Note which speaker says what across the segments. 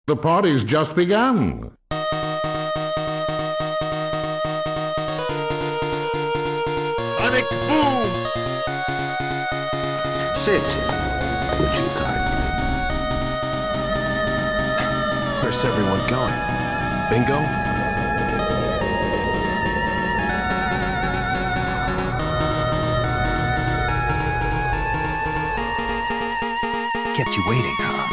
Speaker 1: The party's just begun.
Speaker 2: Sonic boom!
Speaker 3: Sit, would you kindly? Where's everyone going? Bingo? Kept you waiting, huh?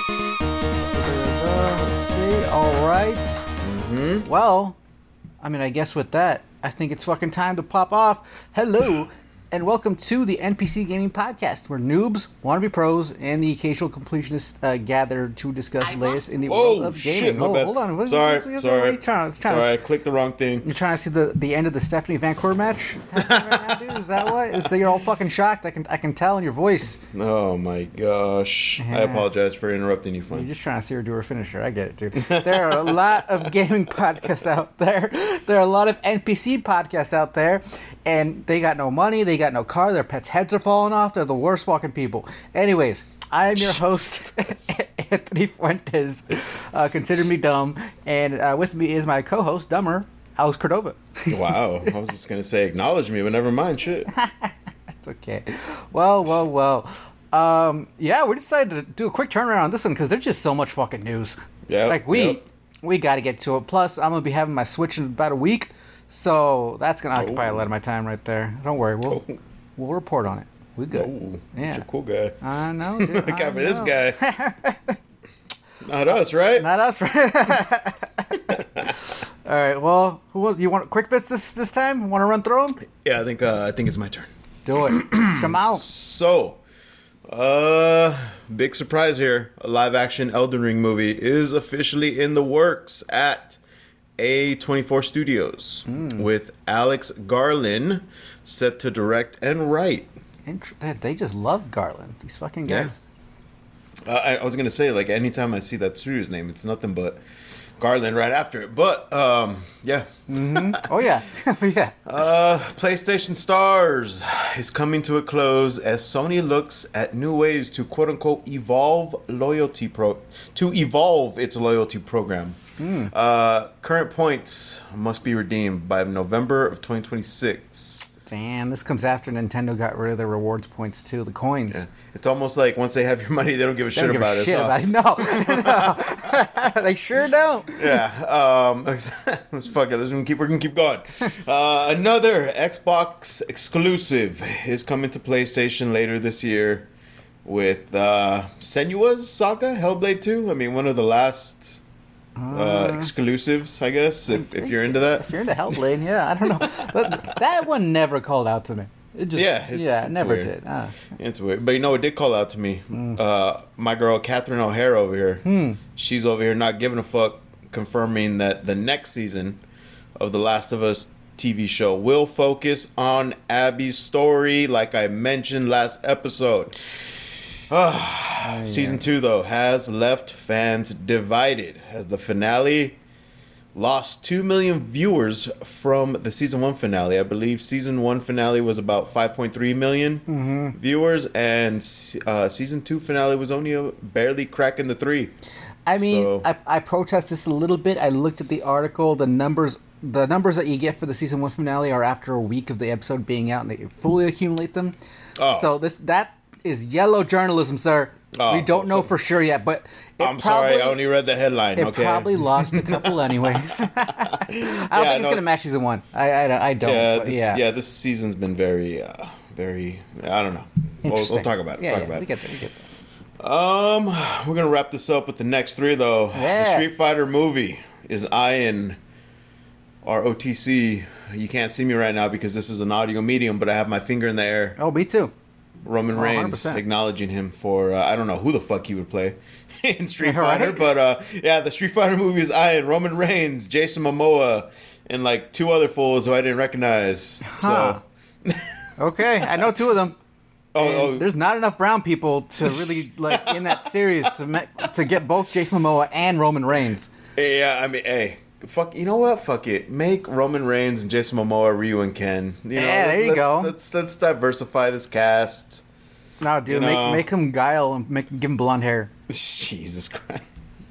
Speaker 4: Let's see. All right. Well, I mean, I guess with that, I think it's fucking time to pop off. Hello, and welcome to the NPC Gaming Podcast, where noobs, wannabe pros, and the occasional completionists gather to discuss the latest in the world of gaming.
Speaker 2: Shit, my bad.
Speaker 4: Hold on. What
Speaker 2: Sorry,
Speaker 4: are you trying to
Speaker 2: I clicked the wrong thing.
Speaker 4: You're trying to see the end of the Stephanie Vancourt match happening right now, dude? Is that what? So you're all fucking shocked. I can tell in your voice.
Speaker 2: Oh my gosh. I apologize for interrupting you,
Speaker 4: You're
Speaker 2: Flynn.
Speaker 4: just trying to see her do her finisher. I get it, dude. There are a lot of gaming podcasts out there. There are a lot of NPC podcasts out there, and they got no money. They got no car. Their pets' heads are falling off. They're the worst fucking people. Anyways, I am your host, Anthony Fuentes. Consider me dumb, and with me is my co-host, dumber, Alex Cordova.
Speaker 2: Wow. I was just going to say acknowledge me, but never mind. Shit.
Speaker 4: It's okay. Well. Yeah, we decided to do a quick turnaround on this one because there's just so much fucking news.
Speaker 2: Yeah.
Speaker 4: Like, we got to get to it. Plus, I'm going to be having my Switch in about a week, so that's going to occupy a lot of my time right there. Don't worry. We'll report on it. We good.
Speaker 2: Oh,
Speaker 4: Yeah.
Speaker 2: Mr. Cool Guy.
Speaker 4: I know, dude.
Speaker 2: Look out for this guy. Not us, right?
Speaker 4: Not us, right? All right, well, you want quick bits this time? Want to run through them?
Speaker 2: Yeah, I think it's my turn.
Speaker 4: Do it. Shamal.
Speaker 2: So, big surprise here. A live-action Elden Ring movie is officially in the works at A24 Studios with Alex Garland set to direct and write.
Speaker 4: They just love Garland. These fucking guys.
Speaker 2: I was going to say, like, anytime I see that studio's name, it's nothing but Garland right after it. But, yeah.
Speaker 4: Mm-hmm. Oh, yeah. Yeah.
Speaker 2: PlayStation Stars is coming to a close as Sony looks at new ways to quote-unquote evolve its loyalty program. Current points must be redeemed by November of 2026.
Speaker 4: Damn, this comes after Nintendo got rid of their rewards points too, the coins.
Speaker 2: Yeah. It's almost like once they have your money, they don't give a shit about it.
Speaker 4: No, they sure don't.
Speaker 2: Yeah. Let's fuck it. We're gonna keep going. Another Xbox exclusive is coming to PlayStation later this year with Senua's Saga, Hellblade 2. I mean, one of the last exclusives, I guess, if you're into that.
Speaker 4: If you're into Hellblade, yeah, I don't know. But that one never called out to me. It just, it never
Speaker 2: weird.
Speaker 4: did.
Speaker 2: It's weird. But you know, it did call out to me. My girl, Catherine O'Hara over here, she's over here not giving a fuck, confirming that the next season of The Last of Us TV show will focus on Abby's story, like I mentioned last episode. Season 2, though, has left fans divided as the finale lost 2 million viewers from the Season 1 finale. I believe Season 1 finale was about 5.3 million viewers, and Season 2 finale was only barely cracking the 3.
Speaker 4: I mean, I protest this a little bit. I looked at the article. The numbers that you get for the Season 1 finale are after a week of the episode being out, and they fully accumulate them. So that is yellow journalism, sir. We don't know for sure yet, but
Speaker 2: sorry, I only read the headline.
Speaker 4: It probably lost a couple anyways. I don't think it's gonna match Season 1. I don't.
Speaker 2: This season's been very, very. I don't know. We'll talk about it.
Speaker 4: We get that.
Speaker 2: We're gonna wrap this up with the next 3 though.
Speaker 4: Yeah.
Speaker 2: The Street Fighter movie is eyeing our OTC. You can't see me right now because this is an audio medium, but I have my finger in the air.
Speaker 4: Oh, me too.
Speaker 2: Roman Reigns
Speaker 4: 100%.
Speaker 2: acknowledging him for I don't know who the fuck he would play in Street
Speaker 4: Right.
Speaker 2: Fighter, but the Street Fighter movie is eyeing Roman Reigns, Jason Momoa, and like 2 other fools who I didn't recognize.
Speaker 4: Huh.
Speaker 2: So
Speaker 4: Okay, I know 2 of them. There's not enough brown people to really like in that series to get both Jason Momoa and Roman Reigns.
Speaker 2: Yeah, I mean, hey, fuck. You know what? Fuck it. Make Roman Reigns and Jason Momoa Ryu and Ken. You know,
Speaker 4: there you go.
Speaker 2: Let's diversify this cast.
Speaker 4: No, dude, make him Guile and give him blonde hair.
Speaker 2: Jesus Christ.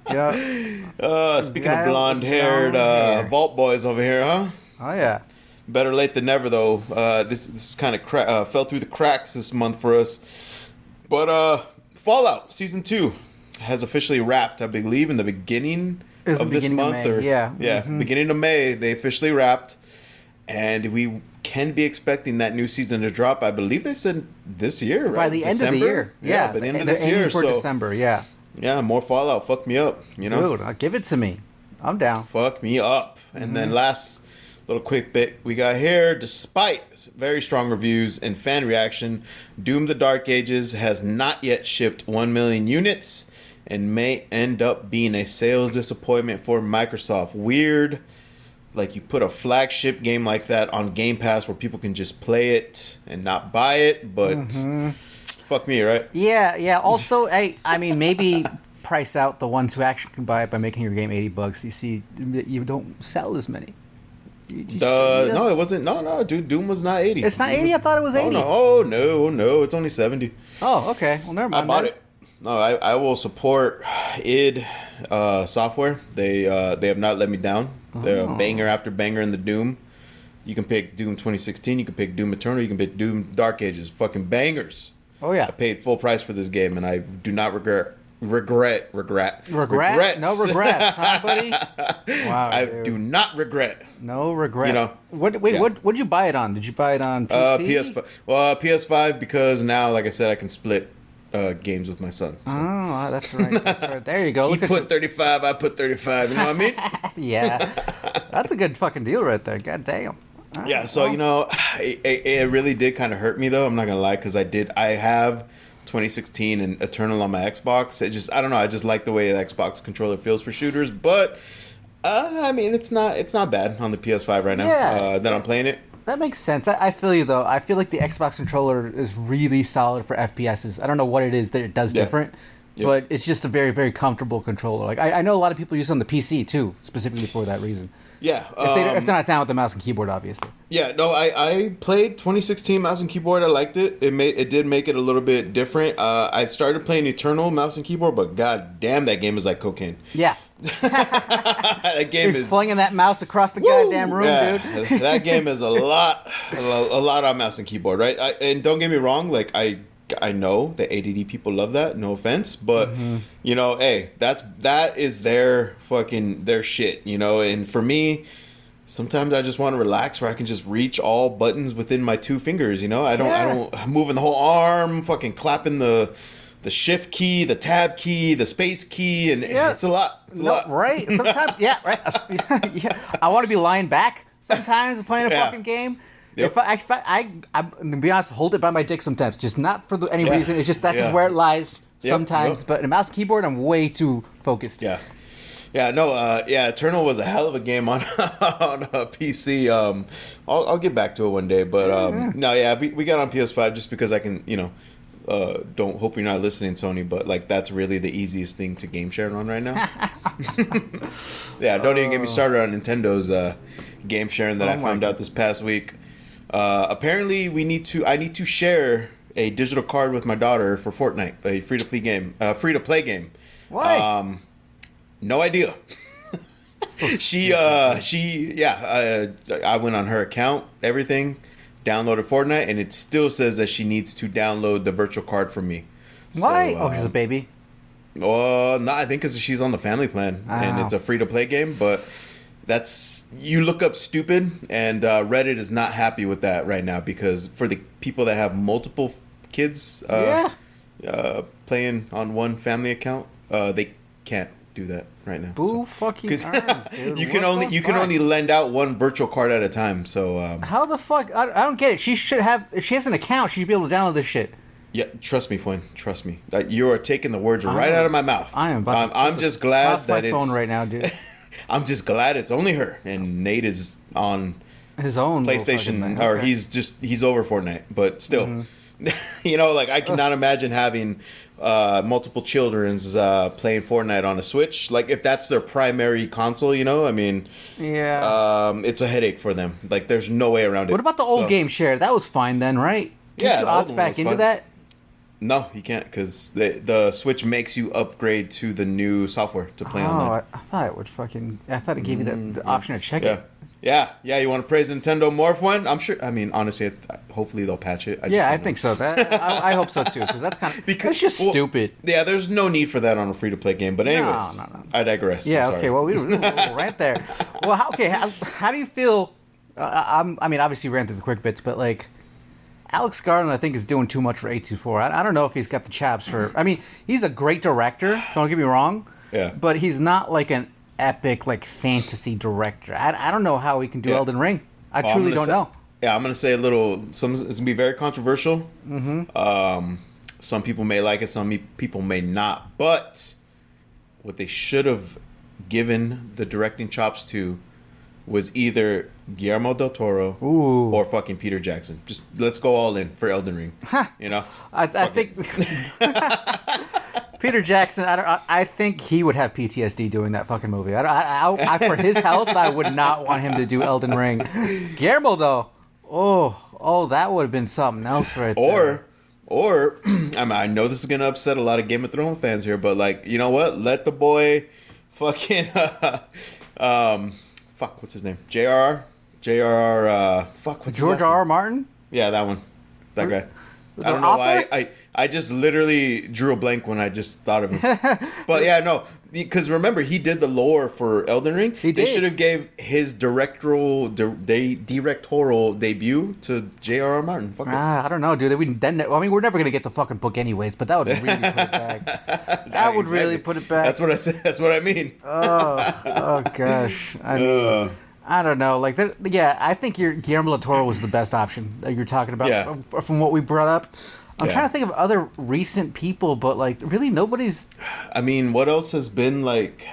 Speaker 4: Yeah.
Speaker 2: Speaking of
Speaker 4: Yeah,
Speaker 2: blonde-haired
Speaker 4: blonde hair.
Speaker 2: vault boys over here, huh?
Speaker 4: Oh yeah.
Speaker 2: Better late than never, though. This kind of fell through the cracks this month for us. But Fallout Season 2 has officially wrapped, I believe, in the beginning
Speaker 4: It was
Speaker 2: of
Speaker 4: the
Speaker 2: this
Speaker 4: beginning of
Speaker 2: month.
Speaker 4: May,
Speaker 2: Or
Speaker 4: yeah.
Speaker 2: beginning of May, they officially wrapped. And we can be expecting that new season to drop. I believe they said this year, right?
Speaker 4: By the end of the year. Yeah.
Speaker 2: by the end of
Speaker 4: They're
Speaker 2: this
Speaker 4: aiming
Speaker 2: year.
Speaker 4: for
Speaker 2: So,
Speaker 4: December, yeah.
Speaker 2: yeah, more Fallout. Fuck me up, you know?
Speaker 4: Dude, give it to me. I'm down.
Speaker 2: Fuck me up. And then last little quick bit we got here, despite very strong reviews and fan reaction, Doom the Dark Ages has not yet shipped 1 million units and may end up being a sales disappointment for Microsoft. Weird. Like, you put a flagship game like that on Game Pass where people can just play it and not buy it, but fuck me, right?
Speaker 4: Yeah. Also, I mean, maybe price out the ones who actually can buy it by making your game $80. You see, you don't sell as many.
Speaker 2: No, it wasn't. No, dude, Doom was not 80.
Speaker 4: It's not 80? I thought it was 80.
Speaker 2: Oh, no, it's only 70.
Speaker 4: Oh, okay. Well, never
Speaker 2: I
Speaker 4: mind.
Speaker 2: bought it. No, I will support id Software. They have not let me down. They're a banger after banger in the Doom. You can pick Doom 2016. You can pick Doom Eternal. You can pick Doom Dark Ages. Fucking bangers.
Speaker 4: Oh, yeah.
Speaker 2: I paid full price for this game, and I do not regret.
Speaker 4: No regrets, huh, buddy? Wow,
Speaker 2: I
Speaker 4: dude.
Speaker 2: do not regret.
Speaker 4: No regret.
Speaker 2: You know,
Speaker 4: Wait,
Speaker 2: yeah.
Speaker 4: what'd you buy it on? Did you buy it on PC?
Speaker 2: PS5. Well, PS5 because now, like I said, I can split games with my son. So.
Speaker 4: Oh, that's right. That's right. There you go.
Speaker 2: He
Speaker 4: Look at
Speaker 2: put 35, I put 35. You know what I mean?
Speaker 4: Yeah, that's a good fucking deal right there. God damn. All
Speaker 2: Yeah,
Speaker 4: right,
Speaker 2: so
Speaker 4: well,
Speaker 2: you know, it really did kind of hurt me though. I'm not gonna lie, because I have 2016 and Eternal on my Xbox. I don't know. I just like the way the Xbox controller feels for shooters. But I mean, it's not bad on the PS5 right now.
Speaker 4: Yeah.
Speaker 2: That I'm playing it.
Speaker 4: that makes sense. I feel you though. I feel like the Xbox controller is really solid for FPSs. I don't know what it is that it does
Speaker 2: Yeah.
Speaker 4: different,
Speaker 2: Yep.
Speaker 4: but it's just a very, very comfortable controller. Like I know a lot of people use it on the PC too, specifically for that reason.
Speaker 2: Yeah.
Speaker 4: If they're not down with the mouse and keyboard, obviously.
Speaker 2: Yeah, no, I played 2016 mouse and keyboard. I liked it. It did make it a little bit different. I started playing Eternal mouse and keyboard, but god damn, that game is like cocaine.
Speaker 4: Yeah,
Speaker 2: That game
Speaker 4: you're
Speaker 2: is
Speaker 4: flinging that mouse across the goddamn room,
Speaker 2: yeah,
Speaker 4: dude.
Speaker 2: That game is a lot on mouse and keyboard, right? And don't get me wrong, like I know that ADD people love that. No offense, but you know, hey, that is their shit, you know. And for me, sometimes I just want to relax where I can just reach all buttons within my two fingers. You know, I don't moving the whole arm, fucking clapping the shift key, the tab key, the space key, and it's a lot. It's a lot.
Speaker 4: Right? Sometimes, yeah, right. Yeah. I want to be lying back sometimes playing a
Speaker 2: Yeah.
Speaker 4: fucking game.
Speaker 2: Yep.
Speaker 4: If I'm to be honest, hold it by my dick sometimes. Just not for any reason. It's just that's just
Speaker 2: Yeah.
Speaker 4: where it lies
Speaker 2: Yep,
Speaker 4: sometimes.
Speaker 2: yep.
Speaker 4: But in a mouse and keyboard, I'm way too focused.
Speaker 2: Yeah. Yeah, no, Eternal was a hell of a game on a PC. I'll get back to it one day, but no, yeah, we got on PS5 just because I can, you know, don't hope you're not listening, Sony, but like that's really the easiest thing to game share on right now. Yeah, don't even get me started on Nintendo's game sharing that I
Speaker 4: my
Speaker 2: found out this past week. Apparently, I need to share a digital card with my daughter for Fortnite, a free to play game.
Speaker 4: Why?
Speaker 2: No idea. I went on her account, everything, downloaded Fortnite, and it still says that she needs to download the virtual card from me.
Speaker 4: Why?
Speaker 2: So,
Speaker 4: She's a baby.
Speaker 2: no, I think because she's on the family plan and
Speaker 4: Oh.
Speaker 2: it's a free to play game. But you look up stupid, and Reddit is not happy with that right now because for the people that have multiple kids playing on one family account, they can't do that right now.
Speaker 4: Boo fucking
Speaker 2: 'cause
Speaker 4: earns, dude.
Speaker 2: you can
Speaker 4: What the
Speaker 2: can
Speaker 4: fuck?
Speaker 2: only lend out one virtual card at a time. So
Speaker 4: How the fuck? I don't get it. She should have. If she has an account, she should be able to download this shit.
Speaker 2: yeah, trust me, Flynn. Trust me. You are taking the words right out of my mouth.
Speaker 4: I am.
Speaker 2: I'm just glad
Speaker 4: Toss my
Speaker 2: that
Speaker 4: phone
Speaker 2: it's
Speaker 4: right now, dude.
Speaker 2: I'm just glad it's only her and Nate is on
Speaker 4: His own little
Speaker 2: PlayStation,
Speaker 4: fucking thing.
Speaker 2: or
Speaker 4: Okay.
Speaker 2: he's over Fortnite, but still, you know, like I cannot imagine having multiple children's playing Fortnite on a Switch. Like if that's their primary console, you know, I mean,
Speaker 4: Yeah.
Speaker 2: it's a headache for them. Like there's no way around it.
Speaker 4: What about the old
Speaker 2: So-
Speaker 4: game share? That was fine then, right? Can't
Speaker 2: Yeah,
Speaker 4: you
Speaker 2: the old
Speaker 4: opt
Speaker 2: one
Speaker 4: back
Speaker 2: was
Speaker 4: into
Speaker 2: fine.
Speaker 4: that?
Speaker 2: No, you can't because the Switch makes you upgrade to the new software to play online.
Speaker 4: I thought it would fucking. I thought it gave you the option to check
Speaker 2: Yeah.
Speaker 4: it.
Speaker 2: Yeah. You want to praise Nintendo more for one? I'm sure. I mean, honestly, hopefully they'll patch it.
Speaker 4: I think so. I hope so too, because that's kind of
Speaker 2: Because-
Speaker 4: it's just
Speaker 2: well,
Speaker 4: stupid.
Speaker 2: Yeah, there's no need for that on a free-to-play game. But anyways,
Speaker 4: No.
Speaker 2: I digress.
Speaker 4: Yeah.
Speaker 2: I'm sorry.
Speaker 4: Okay. Well, we were right there. Well, how do you feel? I mean, obviously, we ran through the quick bits, but like, Alex Garland, I think, is doing too much for A24. I don't know if he's got the chaps for. I mean, he's a great director. Don't get me wrong.
Speaker 2: Yeah.
Speaker 4: But he's not like an epic like fantasy director. I don't know how he can do
Speaker 2: Yeah.
Speaker 4: Elden Ring. I
Speaker 2: I'm
Speaker 4: truly
Speaker 2: gonna
Speaker 4: don't
Speaker 2: say-
Speaker 4: know.
Speaker 2: Yeah, I'm gonna say a little. It's gonna be very controversial. Mm-hmm. Some people may like it. Some people may not. But what they should have given the directing chops to was either Guillermo del Toro or fucking Peter Jackson. Just let's go all in for Elden Ring. You know,
Speaker 4: I think Peter Jackson. I think he would have PTSD doing that fucking movie. For his health, I would not want him to do Elden Ring. Guillermo though, that would have been something else right there.
Speaker 2: Or I mean, I know this is gonna upset a lot of Game of Thrones fans here, but like, you know what? Let the boy, fucking, fuck, what's his name? J.R.R. Fuck, what's his
Speaker 4: George
Speaker 2: last name?
Speaker 4: R. R. Martin.
Speaker 2: Yeah, that one. That guy.
Speaker 4: The
Speaker 2: I don't know
Speaker 4: author?
Speaker 2: why. I just literally drew a blank when I just thought of him. But yeah, no. Because remember, he did the lore for Elden Ring.
Speaker 4: He
Speaker 2: They
Speaker 4: did.
Speaker 2: should have gave his directorial debut to J.R.R. Martin. Fuck it.
Speaker 4: I don't know, dude. I mean, we're never gonna get the fucking book anyways, but that would really put it back. That would really put it back.
Speaker 2: That's what I said. That's what I mean.
Speaker 4: Oh gosh. I mean, I don't know. Like, I think Guillermo del Toro was the best option that you're talking about.
Speaker 2: Yeah.
Speaker 4: From what we brought up. I'm
Speaker 2: Yeah.
Speaker 4: trying to think of other recent people, but like, really, nobody's.
Speaker 2: I mean, what else has been like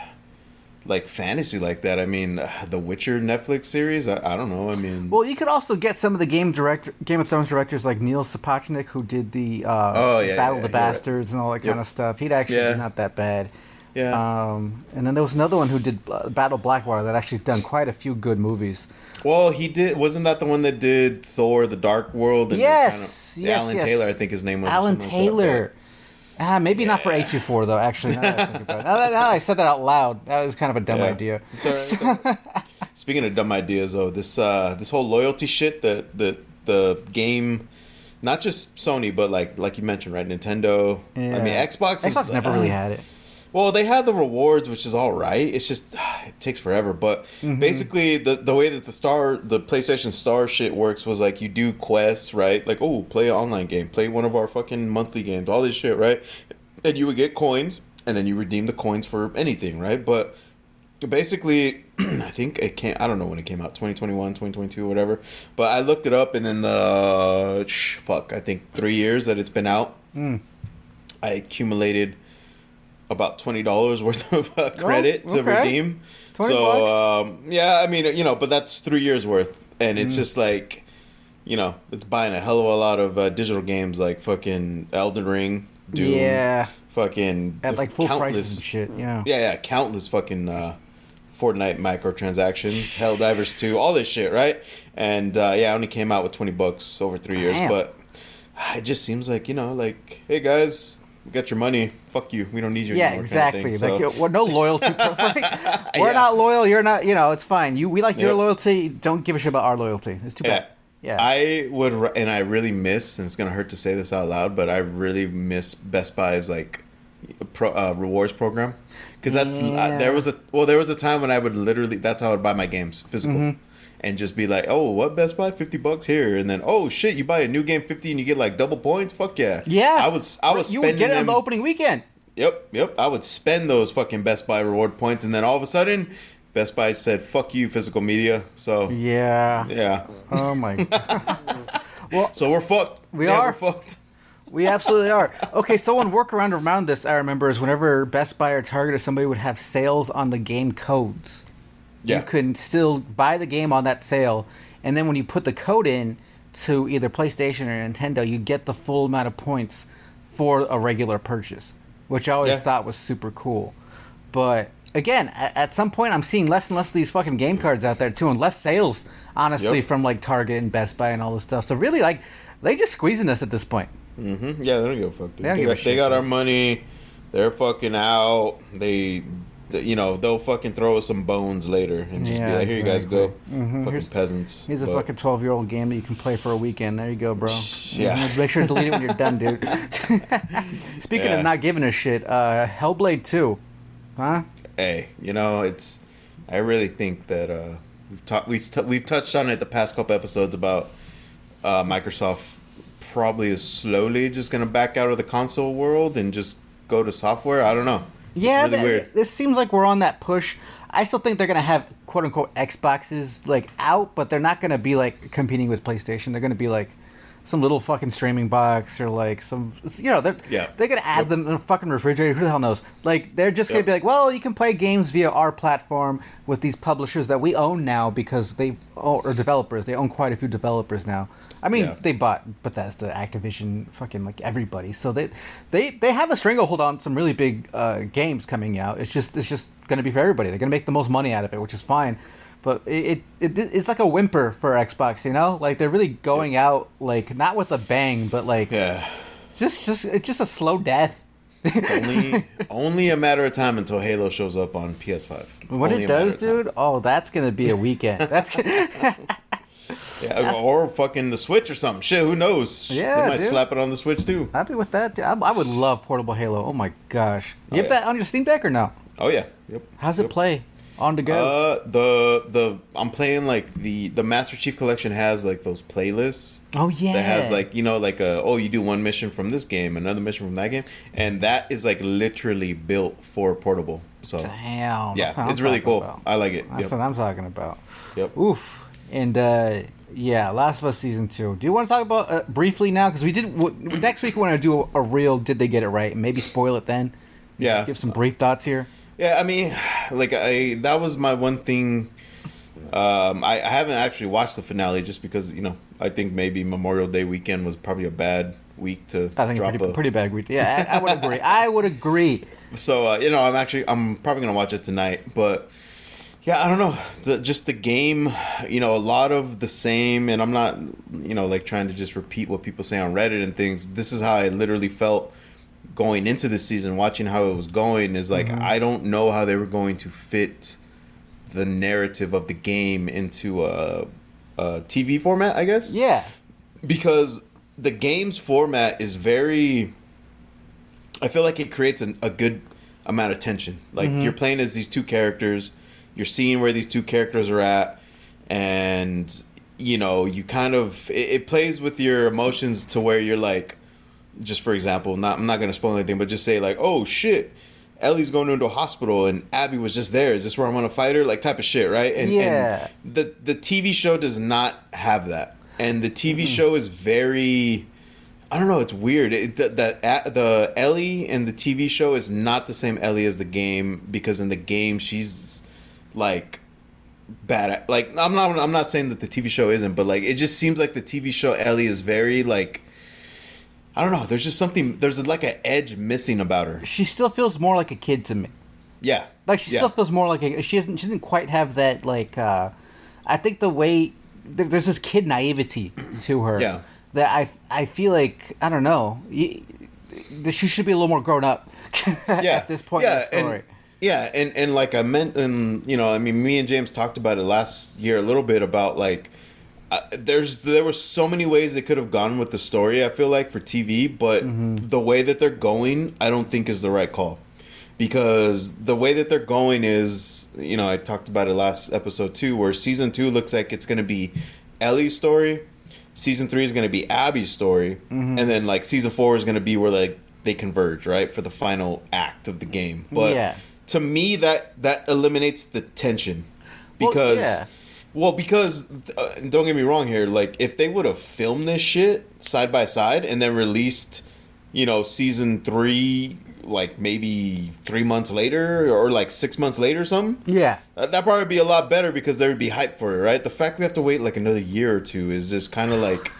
Speaker 2: fantasy like that? I mean, the Witcher Netflix series. I don't know. I mean,
Speaker 4: Well, you could also get some of the Game of Thrones directors like Neil Sapochnik, who did the Battle of the
Speaker 2: you're right.
Speaker 4: Bastards and all that kind of stuff. He'd actually be not that bad.
Speaker 2: yeah.
Speaker 4: And then there was another one who did Battle of Blackwater that actually done quite a few good movies.
Speaker 2: Well, he did. Wasn't that the one that did Thor: The Dark World? And
Speaker 4: Yes,
Speaker 2: Alan Taylor, I think his name was. or
Speaker 4: Alan
Speaker 2: something like that.
Speaker 4: Taylor. Maybe not for H24 though. Actually, now that I think about it. Now that I said that out loud, that was kind of a dumb
Speaker 2: Yeah.
Speaker 4: idea.
Speaker 2: It's all right. Speaking of dumb ideas, though, this whole loyalty shit that the game, not just Sony, but like you mentioned, right? Nintendo.
Speaker 4: Yeah.
Speaker 2: I mean, Xbox.
Speaker 4: Xbox never really had it.
Speaker 2: Well, they have the rewards, which is all right. It's just it takes forever. But basically, the way that the PlayStation Star shit works was like you do quests, right? Like, oh, play an online game, play one of our fucking monthly games, all this shit, right? And you would get coins, and then you redeem the coins for anything, right? But basically, I think it came. I don't know when it came out, 2021, 2022, whatever. But I looked it up, and in the I think 3 years that it's been out, I accumulated about $20 worth of credit to
Speaker 4: okay.
Speaker 2: redeem.
Speaker 4: 20
Speaker 2: so
Speaker 4: bucks.
Speaker 2: yeah, I mean, but that's 3 years worth, and it's just like, it's buying a hell of a lot of digital games like fucking Elden Ring, Doom,
Speaker 4: Yeah.
Speaker 2: fucking
Speaker 4: At like full
Speaker 2: countless-
Speaker 4: prices and shit. Yeah.
Speaker 2: yeah, countless fucking Fortnite microtransactions, Helldivers 2, all this shit, right? And I only came out with $20 over 3 years,
Speaker 4: Damn.
Speaker 2: but it just seems like, like, hey guys, we got your money. Fuck you. We don't need you
Speaker 4: Yeah,
Speaker 2: anymore.
Speaker 4: exactly.
Speaker 2: Kind of thing.
Speaker 4: Like,
Speaker 2: So-
Speaker 4: well, no loyalty. We're
Speaker 2: Yeah.
Speaker 4: not loyal. You're not. It's fine. We like your
Speaker 2: Yep.
Speaker 4: loyalty. Don't give a shit about our loyalty. It's too bad. Yeah.
Speaker 2: I would, and I really miss, and it's gonna hurt to say this out loud, but I really miss Best Buy's like rewards program, because that's
Speaker 4: Yeah.
Speaker 2: there was a time when I would literally, that's how I would buy my games physical, and just be like, oh, what Best Buy, $50 here, and then oh shit, you buy a new game 50 and you get like double points. Fuck yeah.
Speaker 4: Yeah.
Speaker 2: I was
Speaker 4: You would
Speaker 2: spending
Speaker 4: get it on
Speaker 2: them.
Speaker 4: the opening weekend.
Speaker 2: Yep. I would spend those fucking Best Buy reward points, and then all of a sudden, Best Buy said, "Fuck you, physical media." So
Speaker 4: Yeah.
Speaker 2: yeah.
Speaker 4: Oh my god.
Speaker 2: So we're fucked.
Speaker 4: We
Speaker 2: Yeah,
Speaker 4: are.
Speaker 2: We're fucked.
Speaker 4: We absolutely are. Okay, so one workaround around this I remember is whenever Best Buy or Target or somebody would have sales on the game codes.
Speaker 2: Yeah.
Speaker 4: You can still buy the game on that sale, and then when you put the code in to either PlayStation or Nintendo, you get the full amount of points for a regular purchase, which I always
Speaker 2: Yeah.
Speaker 4: thought was super cool. But again, at some point, I'm seeing less and less of these fucking game cards out there too, and less sales, honestly,
Speaker 2: Yep.
Speaker 4: from like Target and Best Buy and all this stuff. So really, like, they just squeezing us at this point.
Speaker 2: Yeah, they don't give a fuck, dude.
Speaker 4: They don't give a shit,
Speaker 2: They got our
Speaker 4: dude.
Speaker 2: money. They're fucking out. They'll fucking throw us some bones later and just be
Speaker 4: Yeah,
Speaker 2: like, here you guys go.
Speaker 4: exactly.
Speaker 2: Fucking peasants.
Speaker 4: Here's a
Speaker 2: But-
Speaker 4: fucking 12-year-old game that you can play for a weekend. There you go, bro.
Speaker 2: Yeah.
Speaker 4: Make sure to delete it when you're done, dude. Speaking
Speaker 2: Yeah.
Speaker 4: of not giving a shit, Hellblade 2. Huh?
Speaker 2: Hey, I really think that we've touched on it the past couple episodes about Microsoft probably is slowly just gonna back out of the console world and just go to software. I don't know.
Speaker 4: Yeah,
Speaker 2: it's really weird.
Speaker 4: this seems like we're on that push. I still think they're gonna have quote unquote Xboxes like out, but they're not gonna be like competing with PlayStation. They're gonna be like some little fucking streaming box or like some, they're gonna add them in a fucking refrigerator. Who the hell knows? Like they're just gonna be like, well, you can play games via our platform with these publishers that we own now because or developers. They own quite a few developers now. I mean, they bought Bethesda, Activision, fucking like everybody. So they have a stranglehold on some really big games coming out. It's just gonna be for everybody. They're gonna make the most money out of it, which is fine. But it's like a whimper for Xbox, Like they're really going out like not with a bang, but like just it's just a slow death.
Speaker 2: only a matter of time until Halo shows up on PS5.
Speaker 4: What
Speaker 2: Only
Speaker 4: it
Speaker 2: a matter
Speaker 4: does,
Speaker 2: of time.
Speaker 4: dude. Oh, that's gonna be a weekend. That's
Speaker 2: or fucking the Switch or something. Shit, who knows?
Speaker 4: Yeah,
Speaker 2: they might
Speaker 4: dude.
Speaker 2: slap it on the Switch too.
Speaker 4: happy with that. Dude. I would love portable Halo. Oh my gosh, you have
Speaker 2: yeah.
Speaker 4: that on your Steam Deck or no?
Speaker 2: Oh yeah, yep.
Speaker 4: How's it play on the go?
Speaker 2: I'm playing like the Master Chief Collection has like those playlists.
Speaker 4: Oh yeah,
Speaker 2: That has like you do one mission from this game, another mission from that game, and that is like literally built for portable. So
Speaker 4: damn.
Speaker 2: yeah,
Speaker 4: that's what I'm
Speaker 2: it's really
Speaker 4: talking
Speaker 2: cool.
Speaker 4: about.
Speaker 2: I like it.
Speaker 4: That's
Speaker 2: Yep.
Speaker 4: what I'm talking about.
Speaker 2: Yep.
Speaker 4: Oof. And yeah, Last of Us Season 2. Do you want to talk about briefly now? Because we did next week. We want to do a real. Did they get it right? And maybe spoil it then.
Speaker 2: Yeah.
Speaker 4: Give some brief thoughts here.
Speaker 2: Yeah, I mean, that was my one thing. I haven't actually watched the finale just because I think maybe Memorial Day weekend was probably a bad week to
Speaker 4: I think
Speaker 2: drop
Speaker 4: pretty bad. Yeah, I would agree. I would agree.
Speaker 2: So I'm probably gonna watch it tonight, but yeah, I don't know. Just the game, a lot of the same, and I'm not like trying to just repeat what people say on Reddit and things. This is how I literally felt going into this season, watching how it was going. Is like I don't know how they were going to fit the narrative of the game into a TV format, I guess.
Speaker 4: Yeah.
Speaker 2: Because the game's format is very, I feel like it creates a good amount of tension. Like you're playing as these two characters, you're seeing where these two characters are at, and you kind of it plays with your emotions to where you're like, just for example, I'm not gonna spoil anything, but just say like, oh shit, Ellie's going into a hospital and Abby was just there. Is this where I'm gonna fight her? Like type of shit, right? And the TV show does not have that, and the TV show is very, I don't know, it's weird. The Ellie in the TV show is not the same Ellie as the game, because in the game she's like bad at, like I'm not saying that the TV show isn't, but like it just seems like the TV show Ellie is very like, I don't know, there's just something, there's like an edge missing about her.
Speaker 4: She still feels more like a kid to me.
Speaker 2: Yeah.
Speaker 4: Like she still feels more like she doesn't quite have that like I think the way there's this kid naivety to her.
Speaker 2: Yeah.
Speaker 4: That I feel like, I don't know, she should be a little more grown up at this point in the story.
Speaker 2: And like I meant, and I mean, me and James talked about it last year a little bit about like there were so many ways they could have gone with the story, I feel like, for TV, but the way that they're going, I don't think is the right call. Because the way that they're going is, I talked about it last episode too, where season 2 looks like it's going to be Ellie's story, season 3 is going to be Abby's story, and then like season 4 is going to be where like they converge, right, for the final act of the game. But to me, that eliminates the tension, because because don't get me wrong here, like if they would have filmed this shit side by side and then released season 3 like maybe 3 months later or like 6 months later or something, that'd probably be a lot better, because there would be hype for it, right? The fact we have to wait like another year or two is just kind of like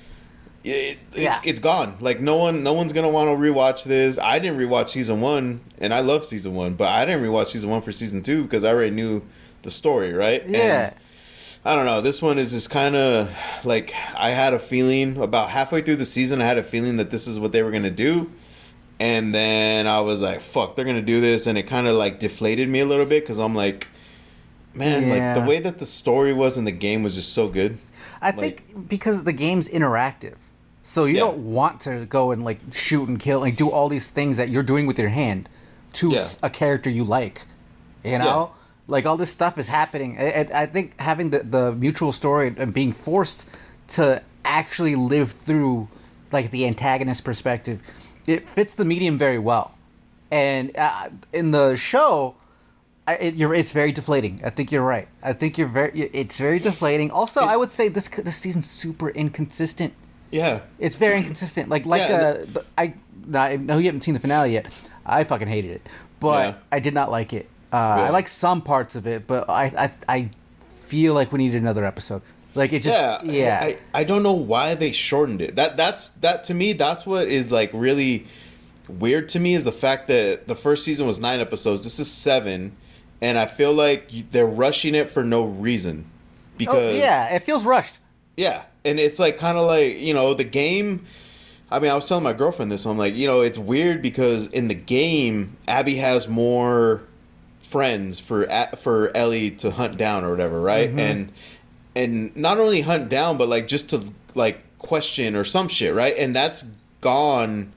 Speaker 2: it's gone. Like no one's gonna want to rewatch this. I didn't rewatch season 1, and I love season 1, but I didn't rewatch season 1 for season 2 because I already knew the story, right? I don't know. This one is just kind of like I had a feeling about halfway through the season. I had a feeling that this is what they were gonna do, and then I was like, "Fuck, they're gonna do this," and it kind of like deflated me a little bit because I'm like, "Man,
Speaker 4: Yeah.
Speaker 2: like the way that the story was in the game was just so good."
Speaker 4: I think because the game's interactive, so you
Speaker 2: Yeah.
Speaker 4: don't want to go and like shoot and kill and do all these things that you're doing with your hand to
Speaker 2: Yeah.
Speaker 4: a character you like. You know, like all this stuff is happening. I think having the mutual story and being forced to actually live through like the antagonist perspective, it fits the medium very well. And in the show, it's very deflating. I think you're right. I think it's very deflating. Also, I would say this season's super inconsistent.
Speaker 2: Yeah,
Speaker 4: It's very inconsistent.
Speaker 2: Yeah,
Speaker 4: I know you haven't seen the finale yet. I fucking hated it, but
Speaker 2: Yeah.
Speaker 4: I did not like it. I like some parts of it, but I feel like we needed another episode. Like it just
Speaker 2: I don't know why they shortened it. That to me, that's what is like really weird to me is the fact that the first season was 9 episodes. This is 7, and I feel like they're rushing it for no reason. Because
Speaker 4: it feels rushed.
Speaker 2: yeah, and it's like kind of like the game. I mean, I was telling my girlfriend this. I'm like, it's weird because in the game, Abby has more friends for Ellie to hunt down or whatever, right? And not only hunt down, but like just to like question or some shit, right? And that's gone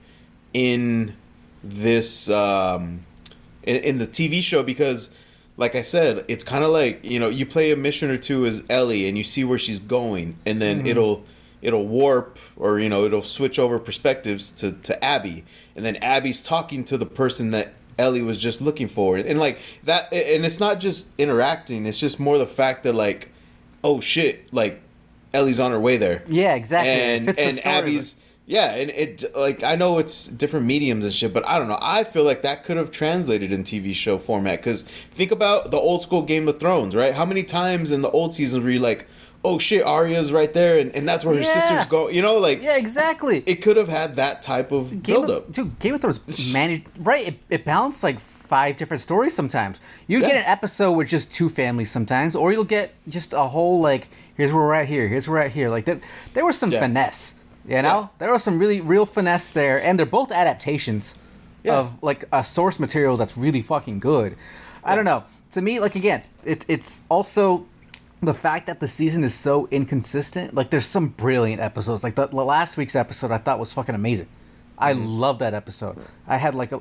Speaker 2: in this in the TV show because, like I said, it's kind of like you play a mission or two as Ellie and you see where she's going, and then it'll warp or it'll switch over perspectives to Abby, and then Abby's talking to the person that Ellie was just looking for, and like that, and it's not just interacting, it's just more the fact that like, oh shit, like Ellie's on her way there.
Speaker 4: Yeah, exactly. It
Speaker 2: And
Speaker 4: fits the
Speaker 2: and
Speaker 4: story,
Speaker 2: Abby's and it like I know it's different mediums and shit, but I don't know. I feel like that could have translated in TV show format because think about the old school Game of Thrones, right? How many times in the old seasons were you like, oh shit, Arya's right there, and that's where her sisters go. Like
Speaker 4: yeah, exactly.
Speaker 2: it could have had that type of build-up.
Speaker 4: Game of Thrones managed right. It balanced like 5 different stories sometimes. You'd get an episode with just 2 families sometimes, or you'll get just a whole like, here's where we're at here, here's where we're at here. Like there was some finesse, There was some really real finesse there, and they're both adaptations of like a source material that's really fucking good. I don't know. To me, like again, it's also the fact that the season is so inconsistent. Like there's some brilliant episodes. Like the last week's episode I thought was fucking amazing. I love that episode. I had like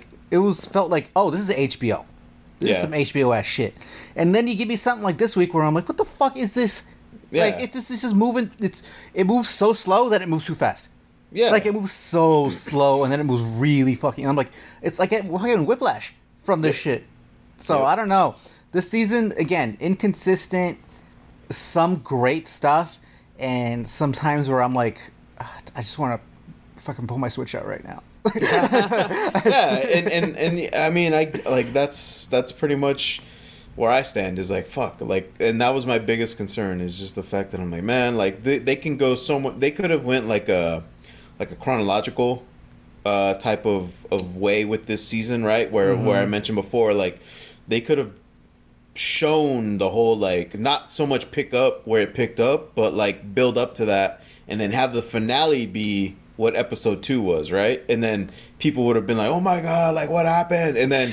Speaker 4: felt like, oh, this is HBO. This is some HBO ass shit. And then you give me something like this week where I'm like, what the fuck is this?
Speaker 2: Yeah.
Speaker 4: Like it's just moving. It moves so slow that it moves too fast.
Speaker 2: Yeah.
Speaker 4: Like it moves so slow and then it moves really fucking. I'm like, it's like we're getting whiplash from this shit. So I don't know. This season again, inconsistent. Some great stuff, and sometimes where I'm like, I just want to fucking pull my Switch out right now.
Speaker 2: and I mean, I like that's pretty much where I stand. Is like fuck, like, and that was my biggest concern is just the fact that I'm like, man, like they can go somewhat. They could have went like a chronological type of way with this season, right? Where I mentioned before, like they could have shown the whole like not so much pick up where it picked up, but like build up to that, and then have the finale be what episode 2 was, right? And then people would have been like, "Oh my god, like what happened?" And then,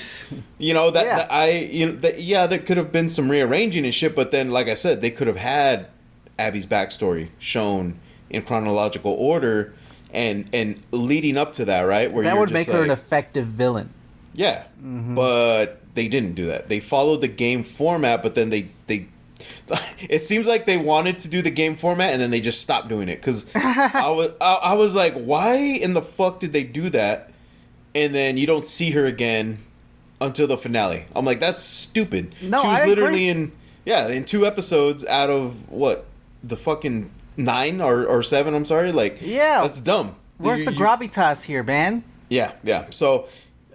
Speaker 2: there could have been some rearranging and shit. But then, like I said, they could have had Abby's backstory shown in chronological order, and leading up to that, right? Where
Speaker 4: that
Speaker 2: you're
Speaker 4: would
Speaker 2: just
Speaker 4: make her an
Speaker 2: like-
Speaker 4: effective villain.
Speaker 2: yeah, but they didn't do that. They followed the game format, but then they it seems like they wanted to do the game format and then they just stopped doing it because I was like, why in the fuck did they do that? And then you don't see her again until the finale. I'm like, that's stupid.
Speaker 4: No,
Speaker 2: she was
Speaker 4: I
Speaker 2: literally
Speaker 4: agree.
Speaker 2: in 2 episodes out of what the fucking 9 or 7. I'm sorry, like that's dumb.
Speaker 4: Where's the gravitas here, man?
Speaker 2: Yeah. So,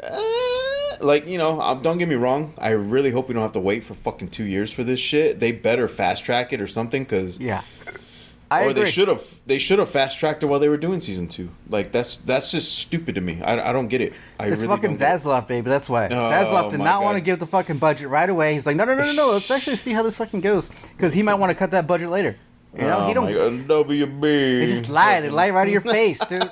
Speaker 2: don't get me wrong. I really hope we don't have to wait for fucking 2 years for this shit. They better fast track it or something, because
Speaker 4: I
Speaker 2: or
Speaker 4: agree.
Speaker 2: they should have fast tracked it while they were doing season 2. Like that's just stupid to me. I don't get it. I
Speaker 4: It's
Speaker 2: really
Speaker 4: fucking
Speaker 2: don't get it.
Speaker 4: Zaslav, baby. That's why.
Speaker 2: Oh,
Speaker 4: Zaslav did
Speaker 2: my
Speaker 4: not want
Speaker 2: God.
Speaker 4: to give the fucking budget right away. He's like, no. Let's actually see how this fucking goes, because he might want to cut that budget later. You know, he
Speaker 2: Oh
Speaker 4: don't.
Speaker 2: my God, WB.
Speaker 4: They just lie. They lie right to your face, dude.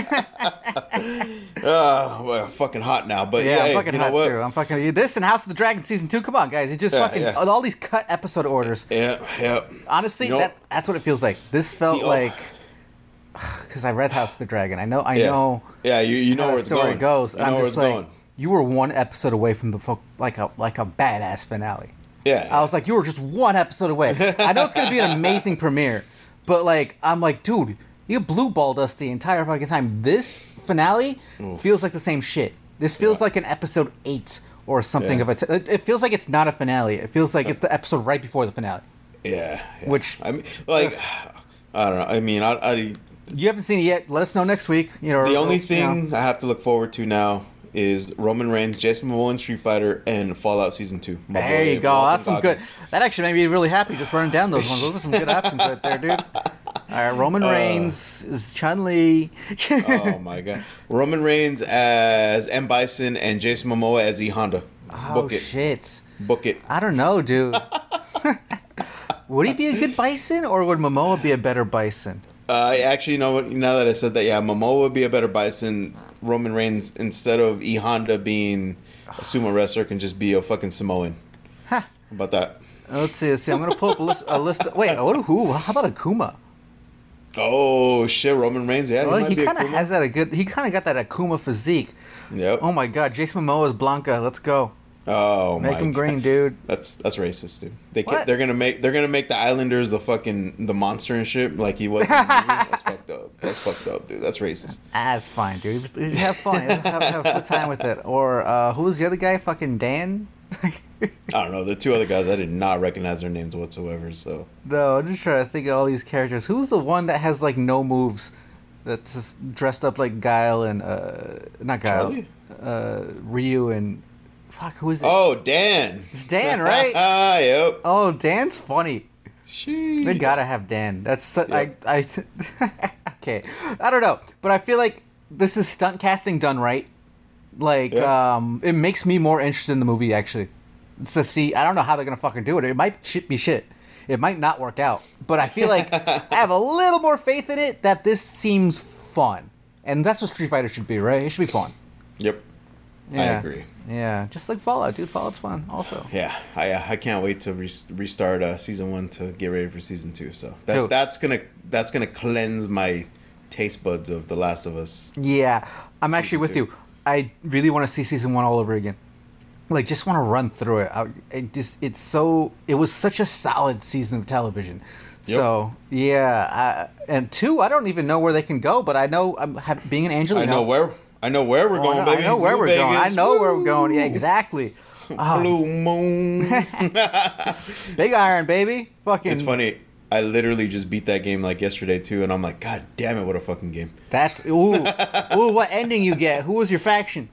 Speaker 2: Well, fucking hot now. But
Speaker 4: Yeah,
Speaker 2: yeah,
Speaker 4: I'm
Speaker 2: hey,
Speaker 4: fucking
Speaker 2: you know
Speaker 4: hot
Speaker 2: what?
Speaker 4: too. I'm fucking this and House of the Dragon season 2. Come on, guys. It just
Speaker 2: Yeah,
Speaker 4: fucking
Speaker 2: yeah.
Speaker 4: all these cut episode orders.
Speaker 2: Yeah.
Speaker 4: Honestly,
Speaker 2: You know-
Speaker 4: that's what it feels like. This felt
Speaker 2: The-
Speaker 4: like because I read House of the Dragon. I know.
Speaker 2: Yeah, you know
Speaker 4: how
Speaker 2: where
Speaker 4: the
Speaker 2: it's
Speaker 4: story
Speaker 2: going.
Speaker 4: goes.
Speaker 2: You
Speaker 4: And
Speaker 2: know
Speaker 4: I'm
Speaker 2: where
Speaker 4: just
Speaker 2: it's
Speaker 4: like,
Speaker 2: going.
Speaker 4: you were one episode away from the like a badass finale.
Speaker 2: Yeah.
Speaker 4: I was like, you were just one episode away. I know it's gonna be an amazing premiere, but like, I'm like, dude, you blue balled us the entire fucking time. This finale feels like the same shit. This feels like an episode 8 or something
Speaker 2: Yeah.
Speaker 4: of it. It feels like it's not a finale. It feels like it's the episode right before the finale.
Speaker 2: Yeah.
Speaker 4: Which-
Speaker 2: I mean, like, I don't know. I mean, I
Speaker 4: You haven't seen it yet. Let us know next week. You know,
Speaker 2: the only
Speaker 4: you know.
Speaker 2: thing I have to look forward to now is Roman Reigns, Jason Momoa in Street Fighter, and Fallout Season 2. My
Speaker 4: There
Speaker 2: boy,
Speaker 4: you go.
Speaker 2: Walton
Speaker 4: That's some good.
Speaker 2: Goggins.
Speaker 4: That actually made me really happy just running down those ones. Those are some good options right there, dude. All right, Roman Reigns is Chun-Li.
Speaker 2: Oh my God. Roman Reigns as M. Bison and Jason Momoa as E. Honda.
Speaker 4: Oh
Speaker 2: Book it.
Speaker 4: shit!
Speaker 2: Book it.
Speaker 4: I don't know, dude. Would he be a good Bison, or would Momoa be a better Bison?
Speaker 2: Actually, you know what? Now that I said that, yeah, Momoa would be a better Bison. Roman Reigns, instead of E. Honda being a sumo wrestler, can just be a fucking Samoan. How about that?
Speaker 4: Let's see. I'm gonna pull up a list. Wait, who? How about Akuma?
Speaker 2: Oh shit, Roman Reigns. Yeah,
Speaker 4: Well,
Speaker 2: might
Speaker 4: he
Speaker 2: be a
Speaker 4: kind of
Speaker 2: Akuma.
Speaker 4: has that He kind of got that Akuma physique.
Speaker 2: Yep.
Speaker 4: Oh my God, Jason Momoa is Blanca. Let's go.
Speaker 2: Oh my.
Speaker 4: Make him
Speaker 2: God.
Speaker 4: green, dude.
Speaker 2: That's racist, dude.
Speaker 4: What?
Speaker 2: They're gonna make the Islanders the monster and shit like he was. In the movie. That's fucked up. That's fucked up, dude. That's racist.
Speaker 4: That's fine, dude. Have fun. have a good time with it. Or who was the other guy? Fucking Dan.
Speaker 2: I don't know. The two other guys, I did not recognize their names whatsoever. So
Speaker 4: No, I'm just trying to think of all these characters. Who's the one that has like no moves? That's just dressed up like Guile and not Guile,
Speaker 2: Charlie?
Speaker 4: Ryu and fuck. Who is it?
Speaker 2: Oh, Dan.
Speaker 4: It's Dan, right?
Speaker 2: Yep.
Speaker 4: Oh, Dan's funny.
Speaker 2: Sheesh.
Speaker 4: They gotta have Dan. That's so,
Speaker 2: Yeah.
Speaker 4: I okay. I don't know, but I feel like this is stunt casting done right. Like,
Speaker 2: Yeah.
Speaker 4: it makes me more interested in the movie actually. To see, I don't know how they're gonna fucking do it. It might be shit. It might not work out. But I feel like I have a little more faith in it that this seems fun, and that's what Street Fighter should be, right? It should be fun.
Speaker 2: Yep. I
Speaker 4: Yeah.
Speaker 2: agree.
Speaker 4: Yeah, just like Fallout, dude. Fallout's fun, also.
Speaker 2: Yeah, I can't wait to restart season 1 to get ready for season 2. So
Speaker 4: Dude.
Speaker 2: that's gonna cleanse my taste buds of The Last of Us.
Speaker 4: Yeah, I'm
Speaker 2: Season
Speaker 4: actually with
Speaker 2: 2.
Speaker 4: you. I really want to see season 1 all over again. Like, just want to run through it. It was such a solid season of television.
Speaker 2: Yep.
Speaker 4: So yeah, and 2, I don't even know where they can go, but I know being an Angelino.
Speaker 2: I know where we're going, baby.
Speaker 4: I know where
Speaker 2: New
Speaker 4: we're going. I
Speaker 2: Vegas.
Speaker 4: know where we're
Speaker 2: Woo!
Speaker 4: going. Yeah, exactly.
Speaker 2: Blue Moon.
Speaker 4: Big Iron, baby. Fucking.
Speaker 2: It's funny. I literally just beat that game like yesterday too, and I'm like, God damn it, what a fucking game.
Speaker 4: That's ooh. What ending you get? Who was your faction?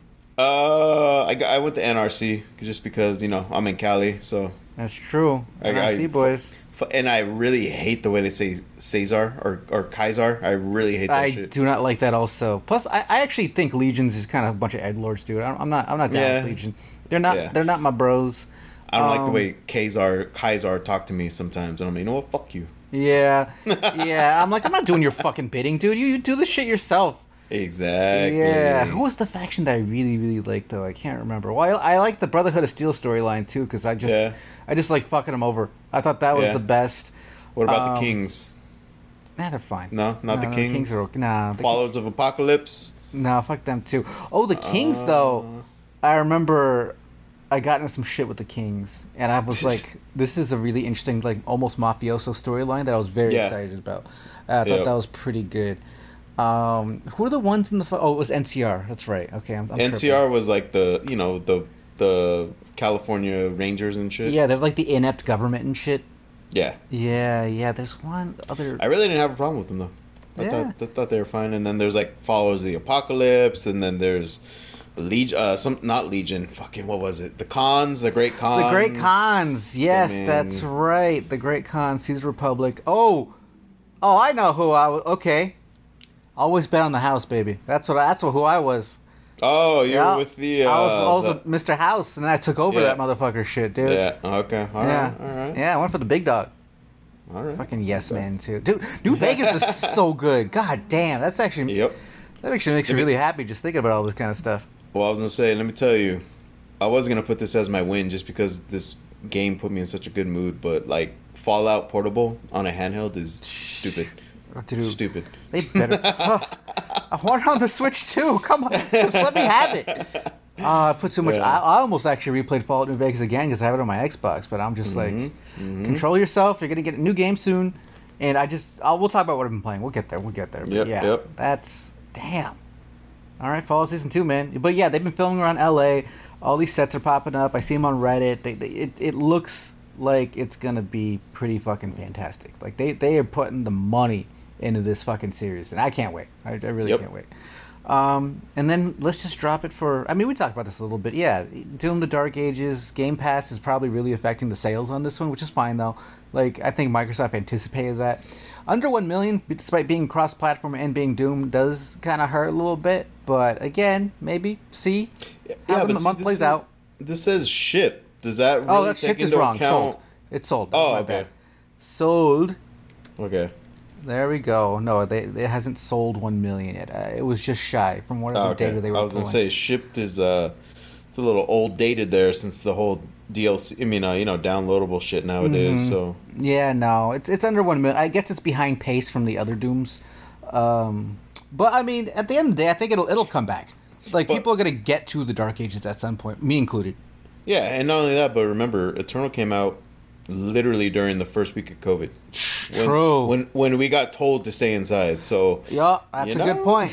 Speaker 2: I went to NRC just because I'm in Cali, so
Speaker 4: That's true.
Speaker 2: I
Speaker 4: see, boys.
Speaker 2: and I really hate the way they say Caesar or Kaiser. I really hate that
Speaker 4: I
Speaker 2: shit.
Speaker 4: do not like that. Also, plus, I actually think Legions is kind of a bunch of edgelords, dude. I'm not down
Speaker 2: Yeah.
Speaker 4: with Legion. They're not.
Speaker 2: Yeah.
Speaker 4: They're not my bros.
Speaker 2: I don't like the way Kaiser talk to me sometimes, and I'm like, you know what, fuck you.
Speaker 4: Yeah, yeah. I'm like, I'm not doing your fucking bidding, dude. You do the shit yourself.
Speaker 2: Exactly.
Speaker 4: Yeah. Who was the faction that I really, really liked though? I can't remember. Well, I like the Brotherhood of Steel storyline too because I just like fucking them over. I thought that was
Speaker 2: Yeah.
Speaker 4: the best.
Speaker 2: What about the Kings?
Speaker 4: Nah, they're fine.
Speaker 2: No, not the Kings.
Speaker 4: The Kings are okay. Nah.
Speaker 2: Followers of Apocalypse.
Speaker 4: No, fuck them too. Oh, the Kings though. I remember I got into some shit with the Kings, and I was like, "This is a really interesting, like almost mafioso storyline that I was very
Speaker 2: Yeah.
Speaker 4: excited about." I thought
Speaker 2: Yep.
Speaker 4: that was pretty good. Who are the ones in the? Oh, it was NCR. That's right. Okay, I'm
Speaker 2: NCR was like the the California Rangers and shit.
Speaker 4: tripping. Yeah, they're like the inept government and shit.
Speaker 2: Yeah.
Speaker 4: Yeah. There's one other.
Speaker 2: I really didn't have a problem with them though. I thought they were fine. And then there's like Followers of the Apocalypse, and then there's Legion, not Legion. Fucking what was it? The Khans, the Great Khans.
Speaker 4: The Great Khans. Yes,
Speaker 2: I mean,
Speaker 4: that's right. The Great Khans. Caesar Republic. Oh, Oh, I know who I was. Okay. Always bet on the house, baby. That's who I was.
Speaker 2: Oh, you
Speaker 4: Yeah.
Speaker 2: were with the.
Speaker 4: I was
Speaker 2: the-
Speaker 4: Mr. House, and then I took over
Speaker 2: Yeah.
Speaker 4: that motherfucker shit, dude.
Speaker 2: Yeah. Okay. All right. All right.
Speaker 4: Yeah, I went for the big dog.
Speaker 2: All right.
Speaker 4: Fucking yes man too. Dude, New Vegas is so good. God damn, that's actually
Speaker 2: Yep.
Speaker 4: that actually makes me really happy just thinking about all this kind of stuff.
Speaker 2: Well, I was gonna say, let me tell you, I was gonna put this as my win just because this game put me in such a good mood. But like Fallout Portable on a handheld is stupid.
Speaker 4: Dude,
Speaker 2: Stupid.
Speaker 4: they better. I want it on the Switch too. Come on, just let me have it. I put too much.
Speaker 2: Yeah.
Speaker 4: I almost actually replayed Fallout New Vegas again because I have it on my Xbox. But I'm just like, control yourself. You're gonna get a new game soon, and we'll talk about what I've been playing. We'll get there. But
Speaker 2: Yep,
Speaker 4: yeah,
Speaker 2: yep.
Speaker 4: that's damn. All right, Fallout Season 2, man. But yeah, they've been filming around LA. All these sets are popping up. I see them on Reddit. It looks like it's gonna be pretty fucking fantastic. Like they are putting the money into this fucking series, and I can't wait. I really
Speaker 2: Yep.
Speaker 4: can't wait. And then let's just drop it for. I mean, we talked about this a little bit. Yeah, Doom: The Dark Ages Game Pass is probably really affecting the sales on this one, which is fine though. Like I think Microsoft anticipated that. Under 1 million, despite being cross-platform and being Doom, does kind of hurt a little bit. But again, maybe see how the
Speaker 2: see,
Speaker 4: month
Speaker 2: this
Speaker 4: plays
Speaker 2: is-
Speaker 4: out.
Speaker 2: This says ship. Does that really
Speaker 4: Oh, that
Speaker 2: take
Speaker 4: shipped is
Speaker 2: into
Speaker 4: wrong.
Speaker 2: account?
Speaker 4: Sold. It's sold.
Speaker 2: Oh,
Speaker 4: My
Speaker 2: okay.
Speaker 4: bad. Sold.
Speaker 2: Okay.
Speaker 4: There we go. No, it hasn't sold 1 million yet. It was just shy from whatever
Speaker 2: Oh, okay.
Speaker 4: data they were
Speaker 2: I was gonna
Speaker 4: pulling.
Speaker 2: say shipped is it's a little old dated there since the whole DLC. I mean, downloadable shit nowadays.
Speaker 4: Mm-hmm.
Speaker 2: So
Speaker 4: Yeah, no, it's under 1 million. I guess it's behind pace from the other Dooms. But I mean, at the end of the day, I think it'll come back. Like
Speaker 2: But-
Speaker 4: people are gonna get to the Dark Ages at some point, me included.
Speaker 2: yeah, and not only that, but remember, Eternal came out literally during the first week of COVID.
Speaker 4: True.
Speaker 2: When we got told to stay inside. So
Speaker 4: Yeah, that's
Speaker 2: You
Speaker 4: a good
Speaker 2: know?
Speaker 4: point.